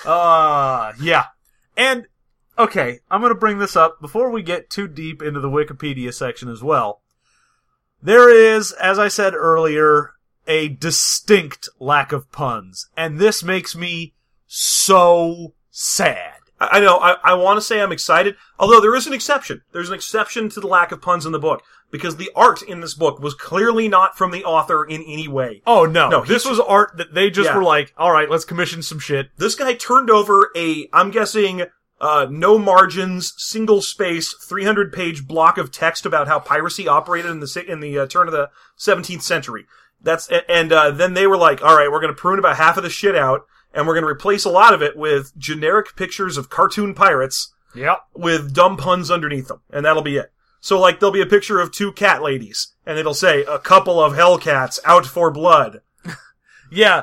Yeah. And, okay, I'm gonna bring this up before we get too deep into the Wikipedia section as well. There is, as I said earlier, a distinct lack of puns. And this makes me so sad. I know, I want to say I'm excited, although there is an exception. There's an exception to the lack of puns in the book, because the art in this book was clearly not from the author in any way. Oh, no. No, this was art that they just were like, alright, let's commission some shit. This guy turned over I'm guessing, no margins, single space, 300-page block of text about how piracy operated in the turn of the 17th century. Then they were like, alright, we're gonna prune about half of the shit out, and we're going to replace a lot of it with generic pictures of cartoon pirates with dumb puns underneath them. And that'll be it. So, like, there'll be a picture of two cat ladies, and it'll say, a couple of hellcats out for blood. Yeah.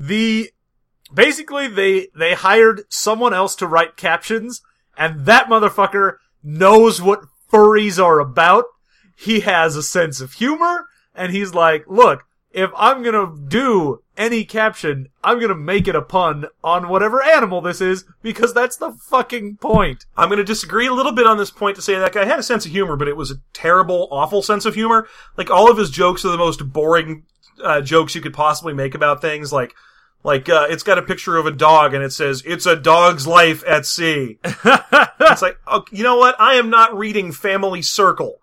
Basically, they hired someone else to write captions, and that motherfucker knows what furries are about. He has a sense of humor, and he's like, look, if I'm gonna do any caption, I'm gonna make it a pun on whatever animal this is, because that's the fucking point. I'm gonna disagree a little bit on this point to say that guy had a sense of humor, but it was a terrible, awful sense of humor. Like, all of his jokes are the most boring, jokes you could possibly make about things, like, it's got a picture of a dog and it says, it's a dog's life at sea. It's like, oh, you know what? I am not reading Family Circle.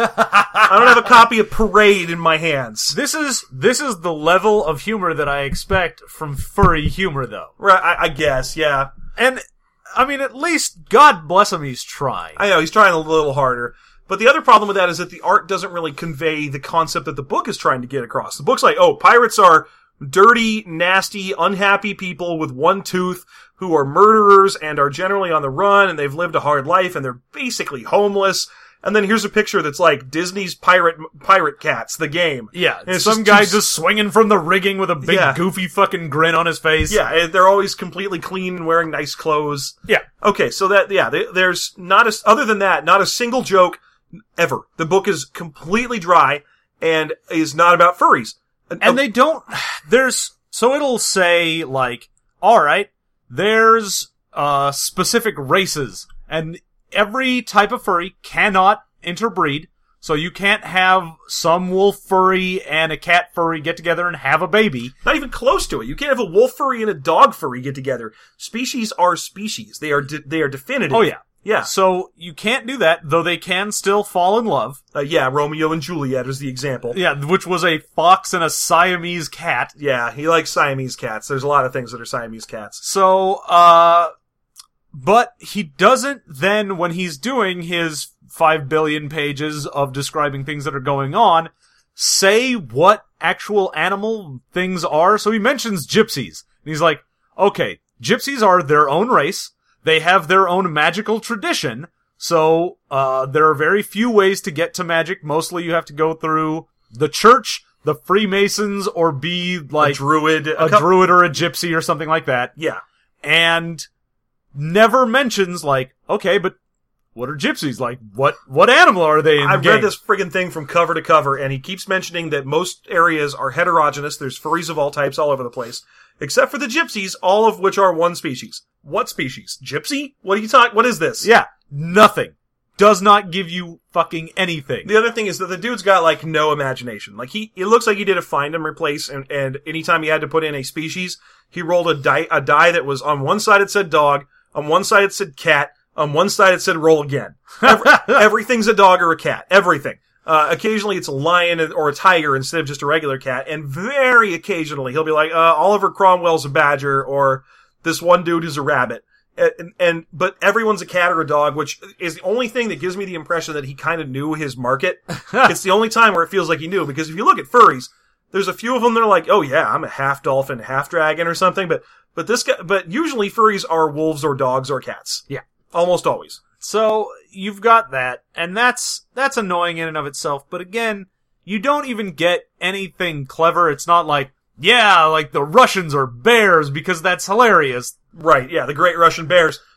I don't have a copy of Parade in my hands. This is the level of humor that I expect from furry humor, though. Right, I guess, yeah. And, I mean, at least, God bless him, he's trying. I know, he's trying a little harder. But the other problem with that is that the art doesn't really convey the concept that the book is trying to get across. The book's like, oh, pirates are dirty, nasty, unhappy people with one tooth who are murderers and are generally on the run, and they've lived a hard life, and they're basically homeless. And then here's a picture that's like Disney's Pirate Cats, the game. Yeah, and some guy just swinging from the rigging with a big goofy fucking grin on his face. Yeah, they're always completely clean and wearing nice clothes. Yeah. Okay, so there's other than that, not a single joke ever. The book is completely dry and is not about furries. And they don't, so it'll say like, alright, there's, specific races, and every type of furry cannot interbreed, so you can't have some wolf furry and a cat furry get together and have a baby. Not even close to it. You can't have a wolf furry and a dog furry get together. Species are species. They are definitive. Oh yeah. Yeah. So you can't do that, though they can still fall in love. Yeah, Romeo and Juliet is the example. Yeah, which was a fox and a Siamese cat. Yeah, he likes Siamese cats. There's a lot of things that are Siamese cats. So, but he doesn't then, when he's doing his 5 billion pages of describing things that are going on, say what actual animal things are. So he mentions gypsies. And he's like, okay, gypsies are their own race. They have their own magical tradition. So, there are very few ways to get to magic. Mostly you have to go through the church, the Freemasons, or be like a druid or a gypsy or something like that. Yeah. And never mentions like, okay, but what are gypsies? Like, what animal are they in the game? I've read this friggin' thing from cover to cover, and he keeps mentioning that most areas are heterogeneous. There's furries of all types all over the place. Except for the gypsies, all of which are one species. What species? Gypsy? What are you talking? What is this? Yeah. Nothing. Does not give you fucking anything. The other thing is that the dude's got, like, no imagination. Like, it looks like he did a find and replace, and anytime he had to put in a species, he rolled a die that was on one side it said dog, on one side it said cat, on one side it said roll again. Everything's a dog or a cat. Everything. Occasionally it's a lion or a tiger instead of just a regular cat, and very occasionally he'll be like, Oliver Cromwell's a badger, or this one dude is a rabbit. But everyone's a cat or a dog, which is the only thing that gives me the impression that he kind of knew his market. It's the only time where it feels like he knew, because if you look at furries, there's a few of them that are like, oh yeah, I'm a half dolphin, half dragon or something, but usually furries are wolves or dogs or cats. Yeah. Almost always. So, you've got that, and that's annoying in and of itself, but again, you don't even get anything clever. It's not like, yeah, like the Russians are bears, because that's hilarious. Right, yeah, the Great Russian Bears.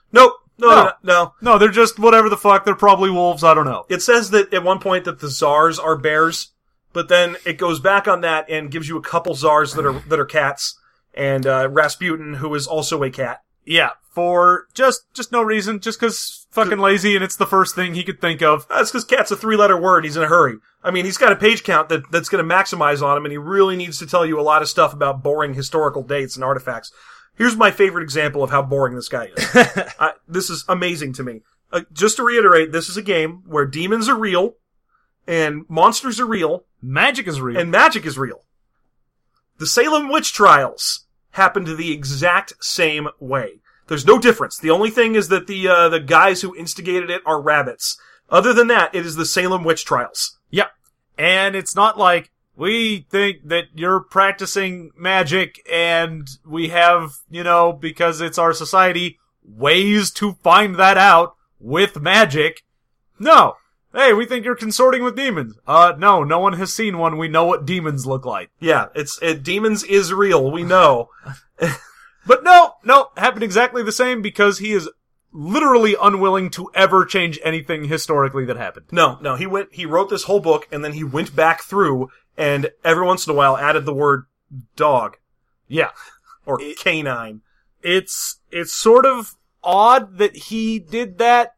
Nope. No. No, they're just whatever the fuck. They're probably wolves. I don't know. It says that at one point that the czars are bears, but then it goes back on that and gives you a couple czars that are cats, and Rasputin, who is also a cat. Yeah, for just no reason, just because fucking lazy, and it's the first thing he could think of. That's because cat's a 3-letter word. He's in a hurry. I mean, he's got a page count that's going to maximize on him, and he really needs to tell you a lot of stuff about boring historical dates and artifacts. Here's my favorite example of how boring this guy is. This is amazing to me. Just to reiterate, this is a game where demons are real, and monsters are real. Magic is real. And magic is real. The Salem witch trials happened the exact same way. There's no difference. The only thing is that the guys who instigated it are rabbits. Other than that, it is the Salem witch trials. Yep. And it's not like, we think that you're practicing magic and we have, because it's our society, ways to find that out with magic. No. Hey, we think you're consorting with demons. No one has seen one. We know what demons look like. Yeah, demons is real. We know. But no, happened exactly the same because he is literally unwilling to ever change anything historically that happened. No, he wrote this whole book and then he went back through and every once in a while added the word dog. Yeah. Or canine. It's sort of odd that he did that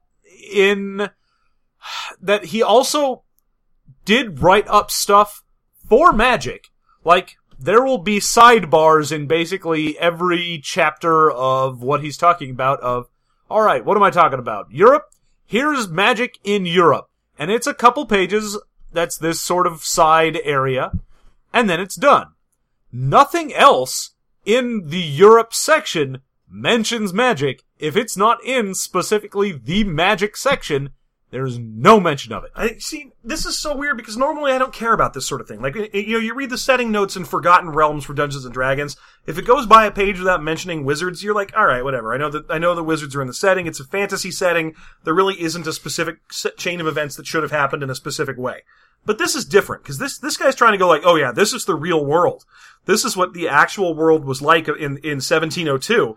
that he also did write up stuff for magic. Like, there will be sidebars in basically every chapter of what he's talking about of, alright, what am I talking about? Europe? Here's magic in Europe. And it's a couple pages, that's this sort of side area, and then it's done. Nothing else in the Europe section mentions magic. If it's not in specifically the magic section, there's no mention of it. See, this is so weird because normally I don't care about this sort of thing. Like, you read the setting notes in Forgotten Realms for Dungeons and Dragons. If it goes by a page without mentioning wizards, you're like, all right, whatever. I know the wizards are in the setting. It's a fantasy setting. There really isn't a specific chain of events that should have happened in a specific way. But this is different because this guy's trying to go like, oh yeah, this is the real world. This is what the actual world was like in 1702.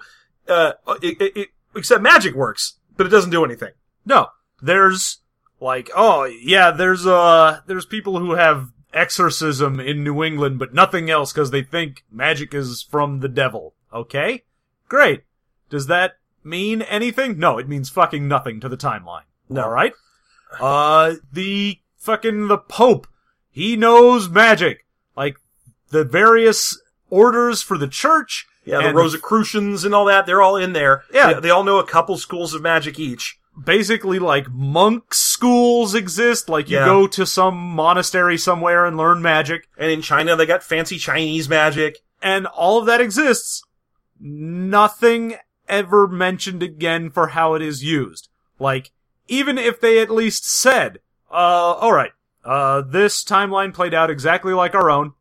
Except magic works, but it doesn't do anything. No. There's like, there's people who have exorcism in New England, but nothing else because they think magic is from the devil. Okay? Great. Does that mean anything? No, it means fucking nothing to the timeline. No. Alright? The Pope, he knows magic. Like, the various orders for the church. Yeah, the Rosicrucians and all that, they're all in there. Yeah. They all know a couple schools of magic each. Basically, like, monk schools exist. Like, you go to some monastery somewhere and learn magic. And in China, they got fancy Chinese magic. And all of that exists. Nothing ever mentioned again for how it is used. Like, even if they at least said, alright, this timeline played out exactly like our own.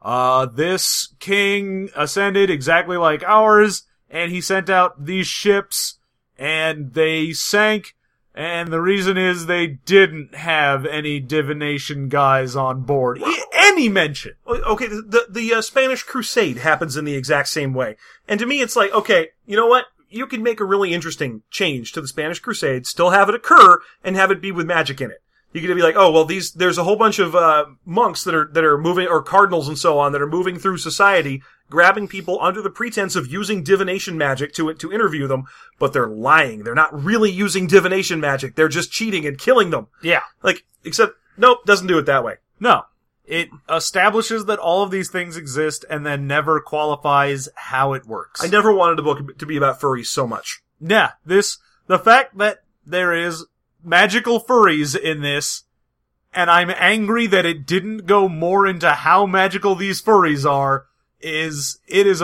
This king ascended exactly like ours, and he sent out these ships, and they sank, and the reason is they didn't have any divination guys on board. Any mention. Okay, the Spanish Crusade happens in the exact same way. And to me, it's like, okay, you know what? You can make a really interesting change to the Spanish Crusade, still have it occur, and have it be with magic in it. You could be like, oh, well, there's a whole bunch of, monks that are moving, or cardinals and so on, that are moving through society, grabbing people under the pretense of using divination magic to interview them, but they're lying. They're not really using divination magic. They're just cheating and killing them. Yeah. Like, except, nope, doesn't do it that way. No. It establishes that all of these things exist and then never qualifies how it works. I never wanted a book to be about furries so much. Yeah. The fact that there is magical furries in this, and I'm angry that it didn't go more into how magical these furries are, is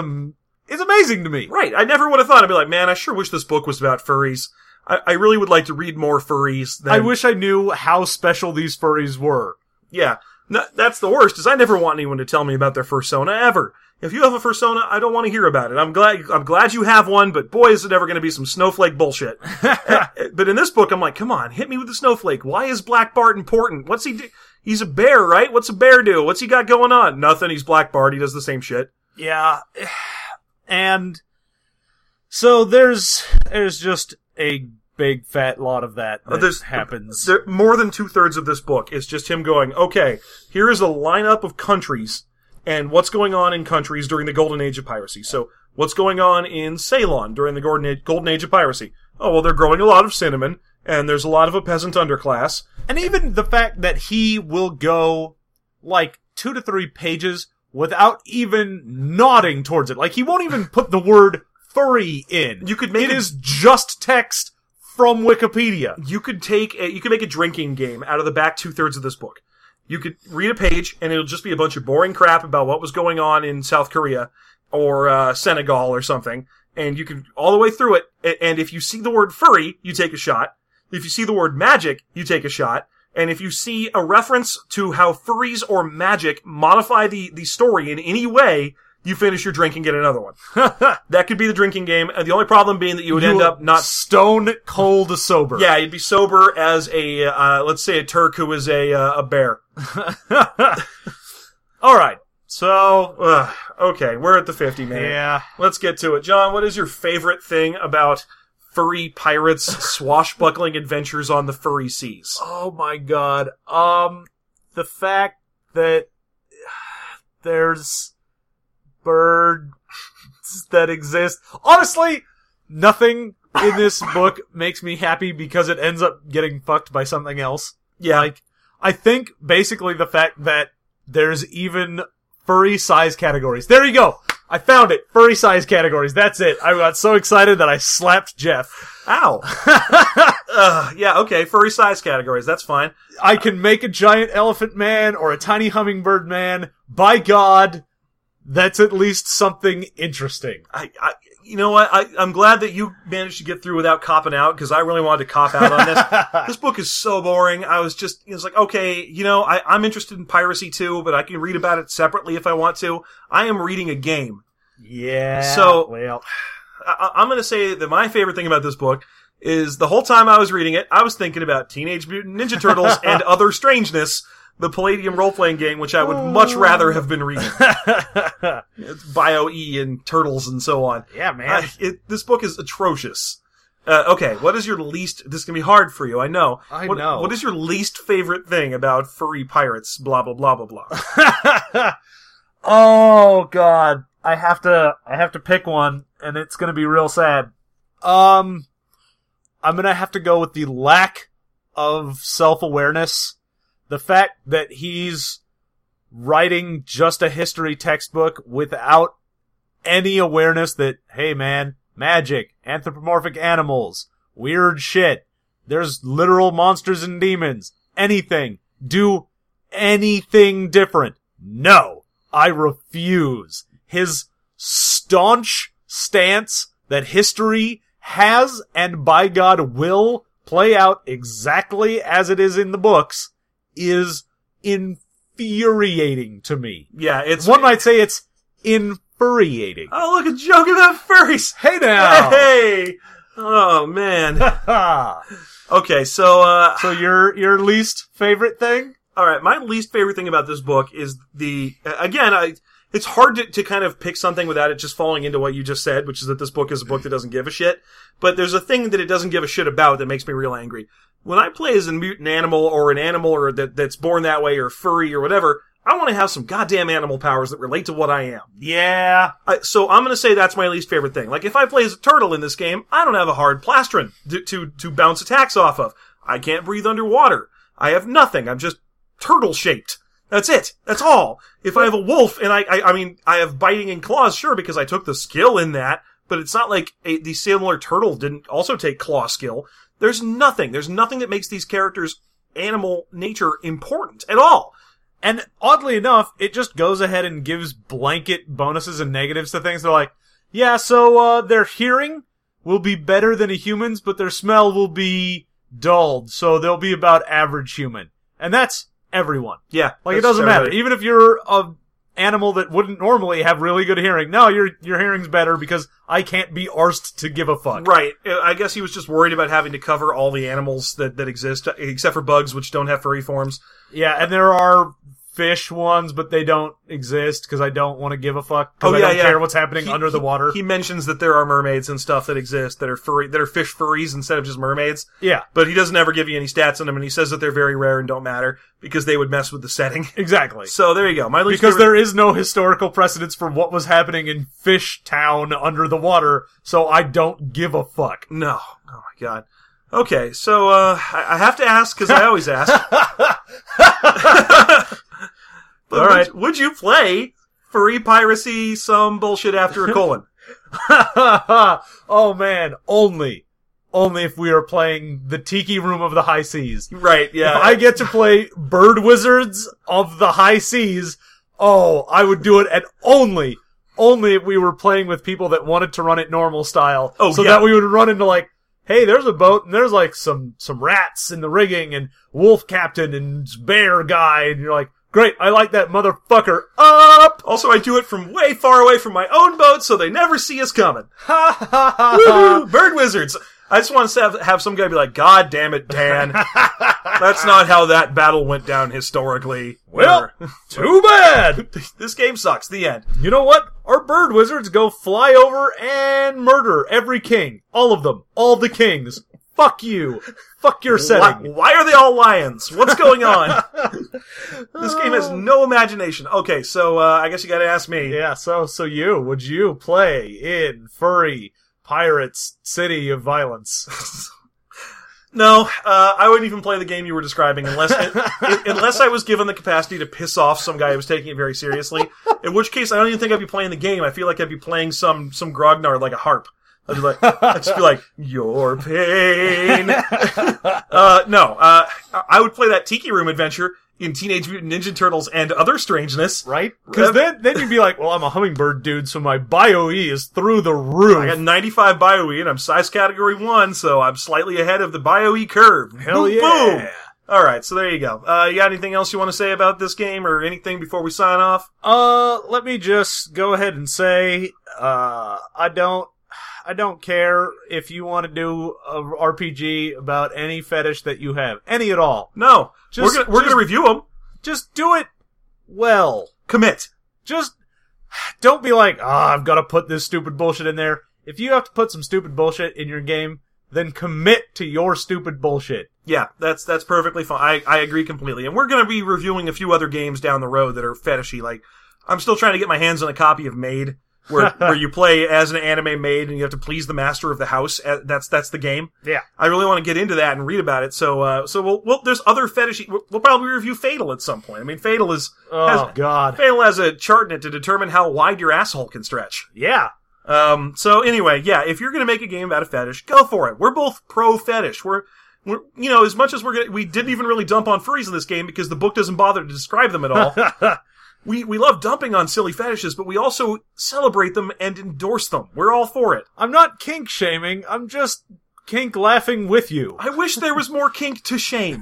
amazing to me. Right. I never would have thought. I'd be like, man, I sure wish this book was about furries. I really would like to read more furries. I wish I knew how special these furries were. Yeah. No, that's the worst, is I never want anyone to tell me about their fursona ever. If you have a fursona, I don't want to hear about it. I'm glad you have one, but boy, is it ever going to be some snowflake bullshit. But in this book, I'm like, come on, hit me with the snowflake. Why is Black Bart important? What's he do? He's a bear, right? What's a bear do? What's he got going on? Nothing. He's Black Bart. He does the same shit. Yeah. And so there's just a big fat lot of that happens. More than 2/3 of this book is just him going, okay, here is a lineup of countries and what's going on in countries during the Golden Age of piracy. So, what's going on in Ceylon during the Golden Age of piracy? Oh, well, they're growing a lot of cinnamon, and there's a lot of a peasant underclass. And even the fact that he will go, 2 to 3 pages without even nodding towards it. Like, he won't even put the word furry in. It is just text from Wikipedia. You could make a drinking game out of the back 2/3 of this book. You could read a page, and it'll just be a bunch of boring crap about what was going on in South Korea, or Senegal or something, and you can all the way through it, and if you see the word furry, you take a shot. If you see the word magic, you take a shot. And if you see a reference to how furries or magic modify the story in any way, you finish your drink and get another one. That could be the drinking game, and the only problem being that you would end up not... Stone cold sober. Yeah, you'd be sober as let's say a Turk who is a bear. Alright, so... okay, we're at the 50 minute. Yeah. Let's get to it. John, what is your favorite thing about furry pirates' swashbuckling adventures on the furry seas? Oh my god. The fact that there's birds that exist. Honestly, nothing in this book makes me happy because it ends up getting fucked by something else. Yeah. I think basically the fact that there's even furry size categories. There you go! I found it. Furry size categories. That's it. I got so excited that I slapped Jeff. Ow. Yeah, okay. Furry size categories. That's fine. I can make a giant elephant man or a tiny hummingbird man. By God, that's at least something interesting. You know what? I'm glad that you managed to get through without copping out, because I really wanted to cop out on this. This book is so boring. It's like, okay, I'm interested in piracy too, but I can read about it separately if I want to. I am reading a game. Yeah. So, well, I'm gonna say that my favorite thing about this book is the whole time I was reading it, I was thinking about Teenage Mutant Ninja Turtles and Other Strangeness, the Palladium role-playing game, which I would much rather have been reading. It's Bio-E and Turtles and so on. Yeah, man. This book is atrocious. Okay, what is your least... This can be hard for you, I know. I know. What is your least favorite thing about furry pirates, blah, blah, blah, blah, blah? Oh, God. I have to pick one, and it's gonna be real sad. I'm gonna have to go with the lack of self-awareness. The fact that he's writing just a history textbook without any awareness that, hey man, magic, anthropomorphic animals, weird shit, there's literal monsters and demons, anything, do anything different. No, I refuse. His staunch stance that history has and by God will play out exactly as it is in the books is infuriating to me. Yeah, one might say it's infuriating. Oh, look, a joke about furries! Hey now! Hey! Oh, man. Okay, so your least favorite thing? Alright, my least favorite thing about this book is it's hard to kind of pick something without it just falling into what you just said, which is that this book is a book that doesn't give a shit. But there's a thing that it doesn't give a shit about that makes me real angry. When I play as a mutant animal or an animal or that's born that way or furry or whatever, I want to have some goddamn animal powers that relate to what I am. Yeah. So I'm going to say that's my least favorite thing. Like, if I play as a turtle in this game, I don't have a hard plastron to bounce attacks off of. I can't breathe underwater. I have nothing. I'm just turtle-shaped. That's it. That's all. If I have a wolf, and I mean, I have biting and claws, sure, because I took the skill in that, but it's not like the similar turtle didn't also take claw skill. There's nothing that makes these characters' animal nature important at all. And oddly enough, it just goes ahead and gives blanket bonuses and negatives to things. They're like, yeah, so, their hearing will be better than a human's, but their smell will be dulled, so they'll be about average human. And that's everyone. Yeah. Like, it doesn't matter. Even if you're a animal that wouldn't normally have really good hearing, no, your hearing's better because I can't be arsed to give a fuck. Right. I guess he was just worried about having to cover all the animals that exist, except for bugs, which don't have furry forms. Yeah, and there are fish ones, but they don't exist because I don't want to give a fuck. Because I don't care what's happening under the water. He mentions that there are mermaids and stuff that exist that are furry, that are fish furries instead of just mermaids. Yeah. But he doesn't ever give you any stats on them, and he says that they're very rare and don't matter because they would mess with the setting. Exactly. So there you go. My least because favorite... there is no historical precedence for what was happening in Fish Town under the water, so I don't give a fuck. No. Oh my god. Okay, so I have to ask because I always ask. But all right. Would you play furry piracy some bullshit after a colon? Oh man, only if we are playing the Tiki Room of the High Seas. Right, yeah. If I get to play Bird Wizards of the High Seas, I would do it, and only if we were playing with people that wanted to run it normal style. So that we would run into like, hey, there's a boat, and there's like some rats in the rigging, and wolf captain, and bear guy, and you're like, great, I like that motherfucker up! Also, I do it from way far away from my own boat, so they never see us coming. Ha ha ha! Woohoo! Bird Wizards! I just want to have some guy be like, God damn it, Dan. That's not how that battle went down historically. Well, too bad! This game sucks. The end. You know what? Our bird wizards go fly over and murder every king. All of them. All the kings. Fuck you. Fuck your setting. Why are they all lions? What's going on? This game has no imagination. Okay, so I guess you gotta ask me. Yeah, so would you play in Furry Pirates City of Violence? No, I wouldn't even play the game you were describing unless I was given the capacity to piss off some guy who was taking it very seriously. In which case, I don't even think I'd be playing the game. I feel like I'd be playing some grognard like a harp. I'd just be like, your pain. No, I would play that Tiki Room adventure in Teenage Mutant Ninja Turtles and other strangeness. Right? Because then you'd be like, well, I'm a hummingbird dude, so my Bio-E is through the roof. I got 95 Bio-E, and I'm size category 1, so I'm slightly ahead of the Bio-E curve. Hell boom, yeah. Boom. Alright, so there you go. You got anything else you want to say about this game, or anything before we sign off? Let me just go ahead and say, I don't care if you want to do a RPG about any fetish that you have. Any at all. No. We're gonna review them. Just do it well. Commit. Just don't be like, I've got to put this stupid bullshit in there. If you have to put some stupid bullshit in your game, then commit to your stupid bullshit. Yeah, that's perfectly fine. I agree completely. And we're gonna be reviewing a few other games down the road that are fetishy. Like, I'm still trying to get my hands on a copy of Maid. Where you play as an anime maid and you have to please the master of the house. That's the game. Yeah. I really want to get into that and read about it. So we'll there's other fetishy. We'll probably review Fatal at some point. I mean, Fatal Fatal has a chart in it to determine how wide your asshole can stretch. Yeah. So anyway, yeah, if you're gonna make a game about a fetish, go for it. We're both pro fetish. We're as much as we didn't even really dump on furries in this game because the book doesn't bother to describe them at all. We love dumping on silly fetishes, but we also celebrate them and endorse them. We're all for it. I'm not kink shaming. I'm just kink laughing with you. I wish there was more kink to shame.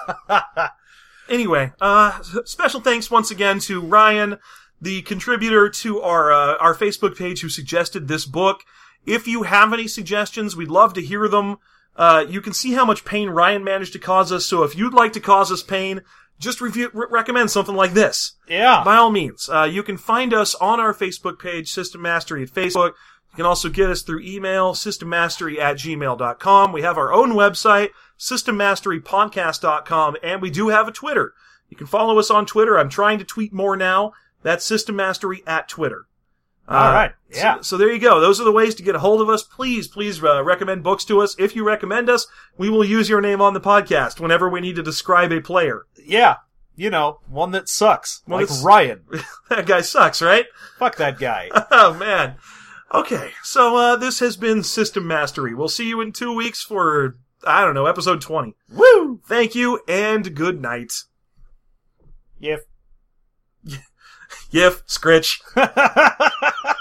Anyway, special thanks once again to Ryan, the contributor to our Facebook page who suggested this book. If you have any suggestions, we'd love to hear them. You can see how much pain Ryan managed to cause us, so if you'd like to cause us pain, just recommend something like this. Yeah. By all means. You can find us on our Facebook page, System Mastery at Facebook. You can also get us through email, systemmastery@gmail.com. We have our own website, systemmasterypodcast.com, and we do have a Twitter. You can follow us on Twitter. I'm trying to tweet more now. That's System Mastery at Twitter. All right. Yeah. So there you go. Those are the ways to get a hold of us. Please recommend books to us. If you recommend us, we will use your name on the podcast whenever we need to describe a player. Yeah. One that sucks. Like Ryan. That guy sucks, right? Fuck that guy. Oh, man. Okay. So, this has been System Mastery. We'll see you in 2 weeks for, I don't know, episode 20. Woo! Thank you and good night. Yif. Yif, scritch.